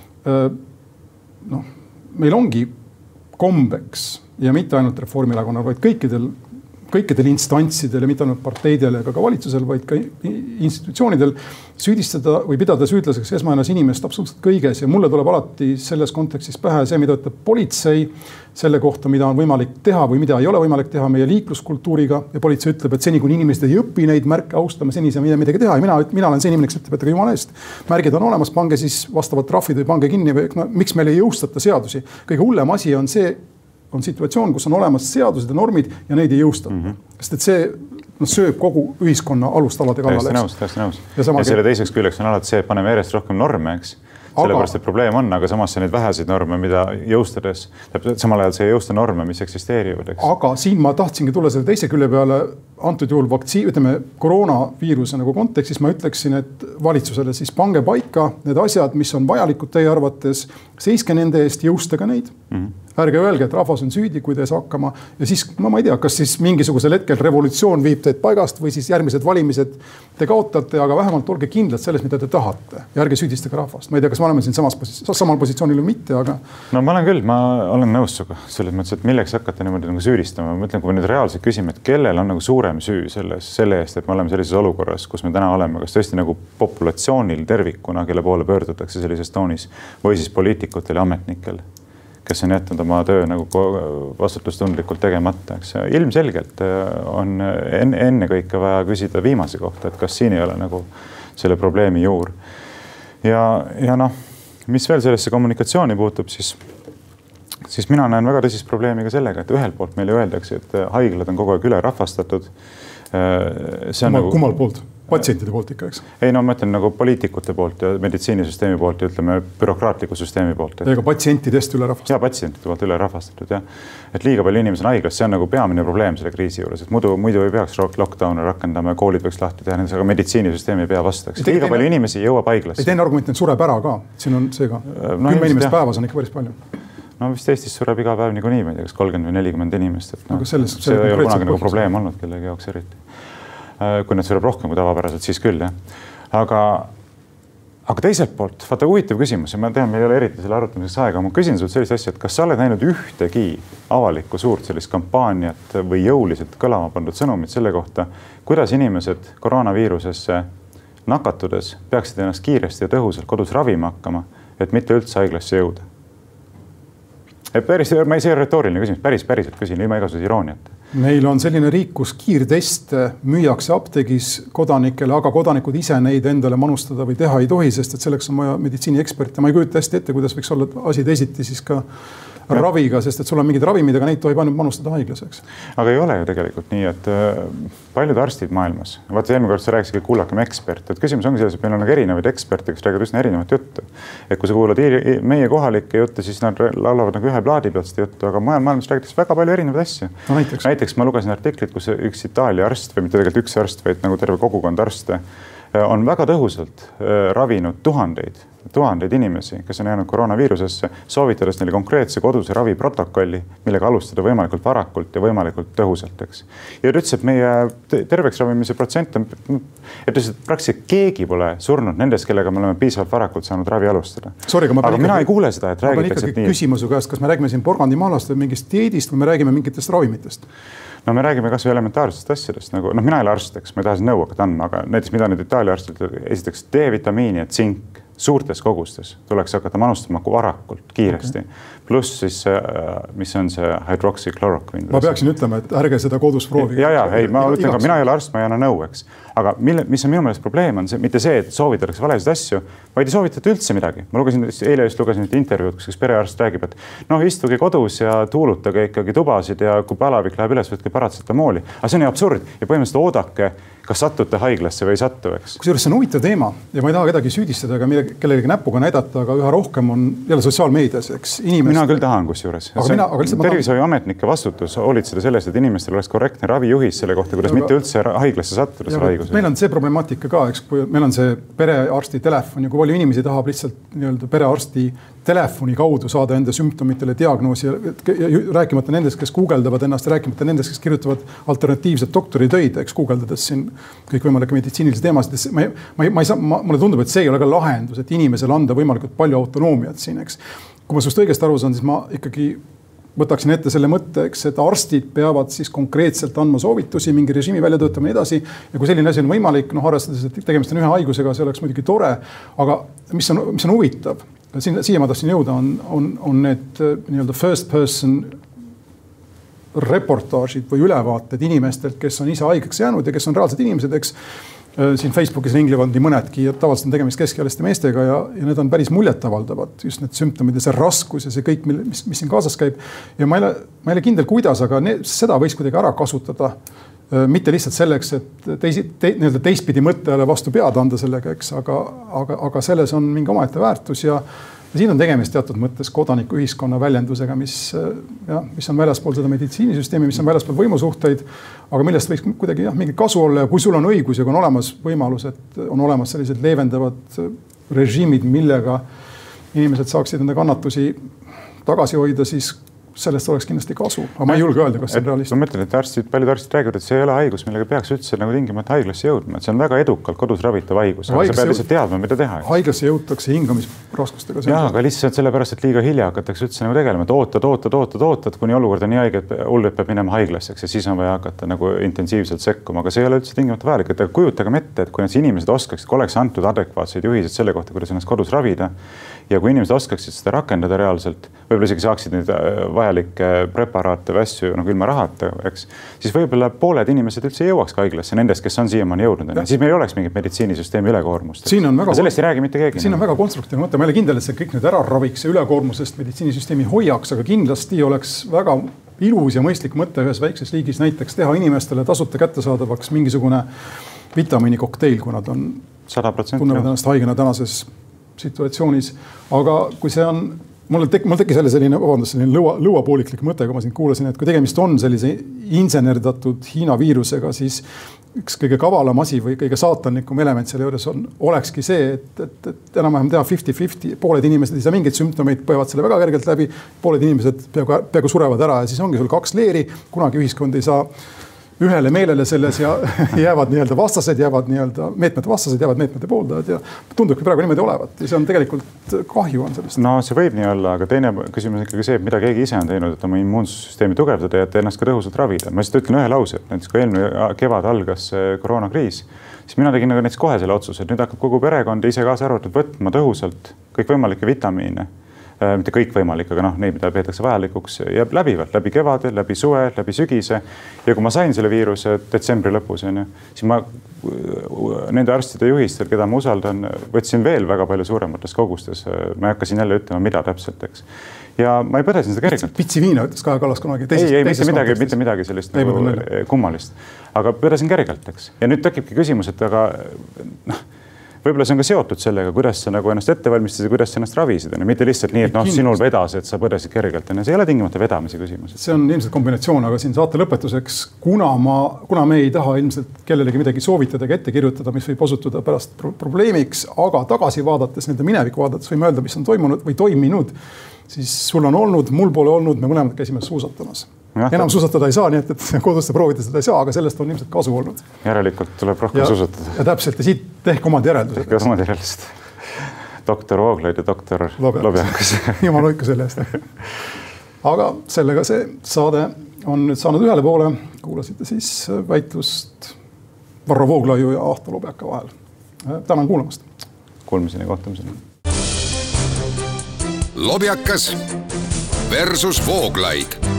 noh, meil ongi kombeks ja mitte ainult Reformierakonnal, vaid kõikidel, kõikidel instantsidel ja mitte ainult parteidel ega ka valitsusel, vaid ka institutsioonidel süüdistada või pidada süüdlaseks esmajoones inimest absoluutselt kõiges. Ja mulle tuleb alati selles kontekstis pähe see, mida ütleb politsei selle kohta, mida on võimalik teha või mida ei ole võimalik teha meie liikluskultuuriga. Ja politsei ütleb, et seni kui inimesed ei õpi neid märke austama, seni ei saa midagi teha. Ja mina, mina olen see inimene, kes ütleb, et jumala eest, märgid on olemas, pange siis vastavad trahvid või pange kinni või no, miks meil ei jõustata seadusi. Kõige hullem asi on see, on situatsioon, kus on olemas seadused ja normid ja neid ei jõustata. Mm-hmm. Sest et see no, sööb kogu ühiskonna alustalade kallale. Täiesti nõus, täiesti nõus. Ja, ja selle teiseks küljeks on alati see, et paneme järjest rohkem norme, eks. Sellepärast, et probleem on, aga samas see neid väheseid norme, mida jõustades, samal ajal see ei jõusta norme, mis eksisteerivad. Eks? Aga siin ma tahtsingi tulla selle teise külje peale, antud juhul vaktsiin, ütleme koroonaviiruse nagu kontekstis, ma ütleksin, et valitsusele siis pange paika need asjad, mis on vajalikud teie arvates, seiske nende eest, jõustage neid. Mm-hmm. Ärge öelge, et rahvas on süüdi, kui te ei saa hakkama. Ja siis, ma, ma ei tea, kas siis mingisugusel hetkel revolutsioon viib teid paigast või siis järgmised valimised te kaotate, aga vähemalt olge kindlad selles, mida te tahate. Ja ärge süüdistage rahvast. Ma ei tea, kas me oleme siin samas, samal positsioonil või mitte, aga... No ma olen küll, ma olen nõus suga selles mõttes, et milleks hakata niimoodi nagu süüdistama. Ma mõtlen, kui me nüüd reaalselt küsime, et kellel on nagu suurem süü selles, selle eest, et me oleme sellises olukorras, kus me täna oleme, kas tõesti nagu populatsioonil tervikuna, kelle poole pöördutakse sellises toonis või siis poliitikutel ja ametnikel, kes on jätnud oma töö nagu vastutustundlikult tegemata. Eks. Ilmselgelt on enne kõike vaja küsida viimase kohta, et kas siin ei ole nagu selle probleemi juur. Ja, ja noh, mis veel sellesse kommunikatsiooni puutub, siis siis mina näen väga tõsist probleemi ka sellega, et ühelt poolt meile öeldakse, et haiglad on kogu aeg üle rahvastatud. See on Kummal, nagu... kummal poolt? Patsientide poolt ikka, eks? Ei, no ma ütlen nagu poliitikute poolt ja meditsiinisüsteemi poolt ja ütleme bürokraatliku süsteemi poolt. Ega patsientidest üle rahvastatud? Ja patsientide poolt üle rahvastatud, jah. Et liiga palju inimesi on haiglas, see on nagu peamine probleem selle kriisi juures, et muidu, muidu ei peaks lockdowni rakendama ja koolid võiks lahti teha, aga meditsiinisüsteemi ei pea vastaks. Liiga palju inimesi jõuab haiglasse. Ei teine argument, et sureb ära ka. Siin on seega. No, kümme inimest päevas on ikka päris palju. No vist Eestis sureb iga päev nagu nii, ma ei tea, kas kolmkümmend või nelikümmend inimest. Et no, selles, see ei ole kunagi nagu probleem olnud kellegi jaoks eriti. Kui nad sureb rohkem kui tavapäraselt, siis küll, jah. Aga, aga teiselt poolt, vaata huvitav küsimus ja ma tean, meil ei ole eriti selle arutamiseks aega, ma küsin sult sellist asja, et kas sa oled näinud ühtegi avalikku suurt sellist kampaaniat või jõuliselt kõlama pandud sõnumit selle kohta, kuidas inimesed koroonaviirusesse nakatudes peaksid ennast kiiresti ja tõhusalt kodus ravima hakkama, et mitte üldse haiglasse jõuda. Päris, ma ei see retooriline küsimus, päris päriselt küsin, ilma igasuguse irooniat. Meil on selline riik, kus kiirteste müüakse apteegis kodanikele, aga kodanikud ise neid endale manustada või teha ei tohi, sest et selleks on vaja meditsiinieksperte. Ma ei kujuta hästi ette, kuidas võiks olla asi teisiti siis ka ja. raviga, sest et sul on mingid ravimid, aga neid tohib ainult manustada haiglaseks. Aga ei ole ju tegelikult nii, et paljud arstid maailmas, vaata eelmine kord sa rääkisid kõik kuulakem ekspert, et küsimus ongi selles, et meil on nagu erinevaid eksperte, kes räägivad üsna erinevat juttu. Et kui sa kuulad meie kohalikke juttu, siis nad laulavad nagu ühe plaadi pealt seda juttu, aga mujal maailmas räägitakse väga palju erinevaid asju. No, näiteks. näiteks ma lugesin artiklit, kus üks Itaalia arst või mitte tegelikult üks arst, vaid nagu terve kogukond arste on väga tõhusalt ravinud tuhandeid, tuhandeid inimesi, kes on jäänud koroonaviirusesse, soovitades neile konkreetse koduse raviprotokolli, millega alustada võimalikult varakult ja võimalikult tõhusalt, eks. Ja ütles, et meie terveks ravimise protsent on, et ütles, et praktiliselt keegi pole surnud nendest, kellega me oleme piisavalt varakult saanud ravi alustada. Sorry, aga, aga mina ei kuule seda, et räägitakse, et nii. Küsimus su käest, kas me räägime siin porgandimaalast või mingist dieedist või me räägime mingitest ravimitest? No me räägime kas või elementaarsest asjadest, nagu, noh, mina ei ole arst, eks, ma ei taha siin nõu hakata andma, aga näiteks mida nüüd Itaalia arstid esiteks D-vitamiini ja tsink suurtes kogustes tuleks hakata manustama varakult, kiiresti. Okay. Pluss siis, mis on see hydroxychloroquine. Ma peaksin ütlema, et ärge seda kodus proovi. Ja, ja, ei, ma ütlen ka, mina ei ole arst, ma ei anna nõu, eks. Aga mille, mis on minu meelest probleem on see, mitte see, et soovitatakse valesid asju, vaid ei soovitata üldse midagi. Ma lugesin, eile just lugesin intervjuud, kus perearst räägib, et noh, istuge kodus ja tuulutage ikkagi tubasid ja kui palavik läheb üles, võtke paratsetamooli. Aga see on ju absurd ja põhimõtteliselt oodake, kas satute haiglasse või ei sattu, eks. Kusjuures see on huvitav teema ja ma ei taha kedagi süüdistada ega kellelegi näpuga näidata, aga üha rohkem on jälle sotsiaalmeedias, eks. Inimest... Mina küll tahan kusjuures. Tervishoiuametnike vastutus hoolitseda sellest, et inimestel oleks korrektne ravijuhis selle kohta, kuidas aga... mitte üldse haiglasse sattuda selle haiguse. Meil on see problemaatika ka, eks, kui meil on see perearsti telefon ja kui palju inimesi tahab lihtsalt nii-öelda perearsti telefoni kaudu saada enda sümptomitele diagnoosi ja rääkimata nendest, kes guugeldavad ennast, rääkimata nendest, kes kirjutavad alternatiivset doktoritöid, eks guugeldades siin kõik võimalike meditsiinilisi teemasid. Ma, ma, ma ei saa, ma, mulle tundub, et see ei ole ka lahendus, et inimesele anda võimalikult palju autonoomiat siin, eks. Kui ma sust õigesti aru saan, siis ma ikkagi võtaksin ette selle mõtte, eks, et arstid peavad siis konkreetselt andma soovitusi, mingi režiimi välja töötama edasi. Ja kui selline asi on võimalik, noh, arvestades, et tegemist on ühe haigusega, see oleks muidugi tore, aga mis on, mis on huvitav, siin, siia ma tahtsin jõuda, on, on, on need nii-öelda first person reportaažid või ülevaated inimestelt, kes on ise haigeks jäänud ja kes on reaalsed inimesed, eks. Siin Facebookis ringlevad nii mõnedki ja tavaliselt on tegemist keskealiste meestega ja, ja need on päris muljetavaldavad, just need sümptomid ja see raskus ja see kõik, mis, mis siin kaasas käib. Ja ma ei ole, ma ei ole kindel, kuidas, aga ne, seda võiks kuidagi ära kasutada. Mitte lihtsalt selleks, et teisi, te, nii-öelda teistpidi mõttele vastu pead anda sellega, eks, aga, aga, aga selles on mingi omaette väärtus ja, ja siin on tegemist teatud mõttes kodaniku ühiskonna väljendusega, mis, ja, mis on väljaspool seda meditsiinisüsteemi, mis on väljaspool võimusuhteid, aga millest võiks kuidagi jah, mingi kasu olla ja kui sul on õigus ja kui on olemas võimalus, et on olemas sellised leevendavad režiimid, millega inimesed saaksid enda kannatusi tagasi hoida, siis sellest oleks kindlasti kasu, aga ma ei julge öelda, kas see on realistlik. Ma mõtlen, et arstid, paljud arstid räägivad, et see ei ole haigus, millega peaks üldse nagu tingimata haiglasse jõudma. Et see on väga edukalt kodus ravitav haigus, aga sa pead lihtsalt teadma, mida teha. Haiglasse jõutakse hingamisraskustega. Jaa, aga lihtsalt sellepärast, et liiga hilja hakatakse üldse nagu tegelema, et ootad, ootad, ootad, ootad, kuni olukord on nii haige, et hullult peab minema haiglasse, ja siis on vaja hakata nagu intensiivselt sekkuma, aga see ei ole üldse tingimata vajalik, et kujutagem ette, et kui need inimesed oskaksid, kui oleks antud adekvaatseid juhiseid selle kohta, kuidas ennast kodus ravida ja kui inimesed oskaksid seda rakendada reaalselt, võib-olla isegi saaksid neid vajalikke preparaate või asju nagu ilma rahata, eks, siis võib-olla pooled inimesed üldse ei jõuaks ka haiglasse nendest, kes on siiamaani jõudnud. Siis meil ei oleks mingit meditsiinisüsteemi ülekoormust. Väga, sellest ei räägi mitte keegi. Siin on väga konstruktiivne mõte. Ma ei ole kindel, et see kõik nüüd ära raviks ja ülekoormusest meditsiinisüsteemi hoiaks, aga kindlasti oleks väga ilus ja mõistlik mõte ühes väikses liigis näiteks teha inimestele tasuta kättesaadavaks mingisugune vitamiini kokteil, kui nad on sada protsenti tunnevad ennast haigena tänases situatsioonis. Aga kui see on, mul tek, mul tekkis jälle selline, vabandust, selline lõua, lõuapooliklik mõte, kui ma siin kuulasin, et kui tegemist on sellise insenerdatud Hiina viirusega, siis üks kõige kavalam asi või kõige saatanlikum element selle juures on, olekski see, et, et, et enam-vähem teha viiskümmend viiskümmend, pooled inimesed ei saa mingeid sümptomeid, põevad selle väga kergelt läbi, pooled inimesed peaaegu, peaaegu surevad ära ja siis ongi sul kaks leeri, kunagi ühiskond ei saa ühele meelele selles ja jäävad nii-öelda vastased, jäävad nii-öelda meetmete vastased, jäävad meetmete pooldajad ja tundubki praegu niimoodi olevat ja see on tegelikult kahju on sellest. No see võib nii olla, aga teine küsimus on ikkagi see, et mida keegi ise on teinud, et oma immuunsüsteemi tugevdada ja ennast ka tõhusalt ravida. Ma lihtsalt ütlen ühe lause, et näiteks kui eelmine kevad algas koroonakriis, siis mina tegin nagu näiteks kohe selle otsuse, et nüüd hakkab kogu perekond ise kaasa arvatud võtma tõhusalt kõikvõimalikke vitamiine. Mitte kõik võimalik, aga noh, neid, mida peetakse vajalikuks, jääb läbivalt, läbi kevade, läbi suve, läbi sügise. Ja kui ma sain selle viiruse detsembri lõpus, siis ma nende arstide juhistel, keda ma usaldan, võtsin veel väga palju suuremates kogustes. Ma hakkasin jälle ütlema, mida täpselt, eks. Ja ma ei põdesin seda kergelt. Pitsi viina ütles Kaja Kallas kunagi teises, ei, ei, mitte midagi, mitte midagi sellist nagu kummalist. Aga põdesin kergelt, eks. Ja nüüd tekibki küsimus, et aga noh, võib-olla see on ka seotud sellega, kuidas sa nagu ennast ette valmistasid ja kuidas sa ennast ravisid. Mitte lihtsalt nii, et noh, sinul vedas, et sa põdesid kergelt. See ei ole tingimata vedamise küsimus. See on ilmselt kombinatsioon, aga siin saate lõpetuseks, kuna, ma, kuna me ei taha ilmselt kellelegi midagi soovitada ega ette kirjutada, mis võib osutuda pärast pro probleemiks, aga tagasi vaadates, nende mineviku vaadates võime öelda, mis on toimunud või toiminud, siis sul on olnud, mul pole olnud, me mõlemad käisime suusatamas. Ja, enam suusatada ei saa, nii et, et koduste proovida seda ei saa, aga sellest on ilmselt kasu olnud. Järelikult tuleb rohkem ja, suusatada. Ja täpselt, ja siit tehk omad järeldused. Tehk omad järeldused. Doktor Vooglaid ja doktor Lobjakas. Jumal hoidku selle eest. Aga sellega see saade on nüüd saanud ühele poole. Kuulasite siis väitlust Varro Vooglaiu ja Ahto Lobjaka vahel. Tänan kuulamast. Kuulmiseni, kohtumiseni. Lobjakas versus Vooglaid.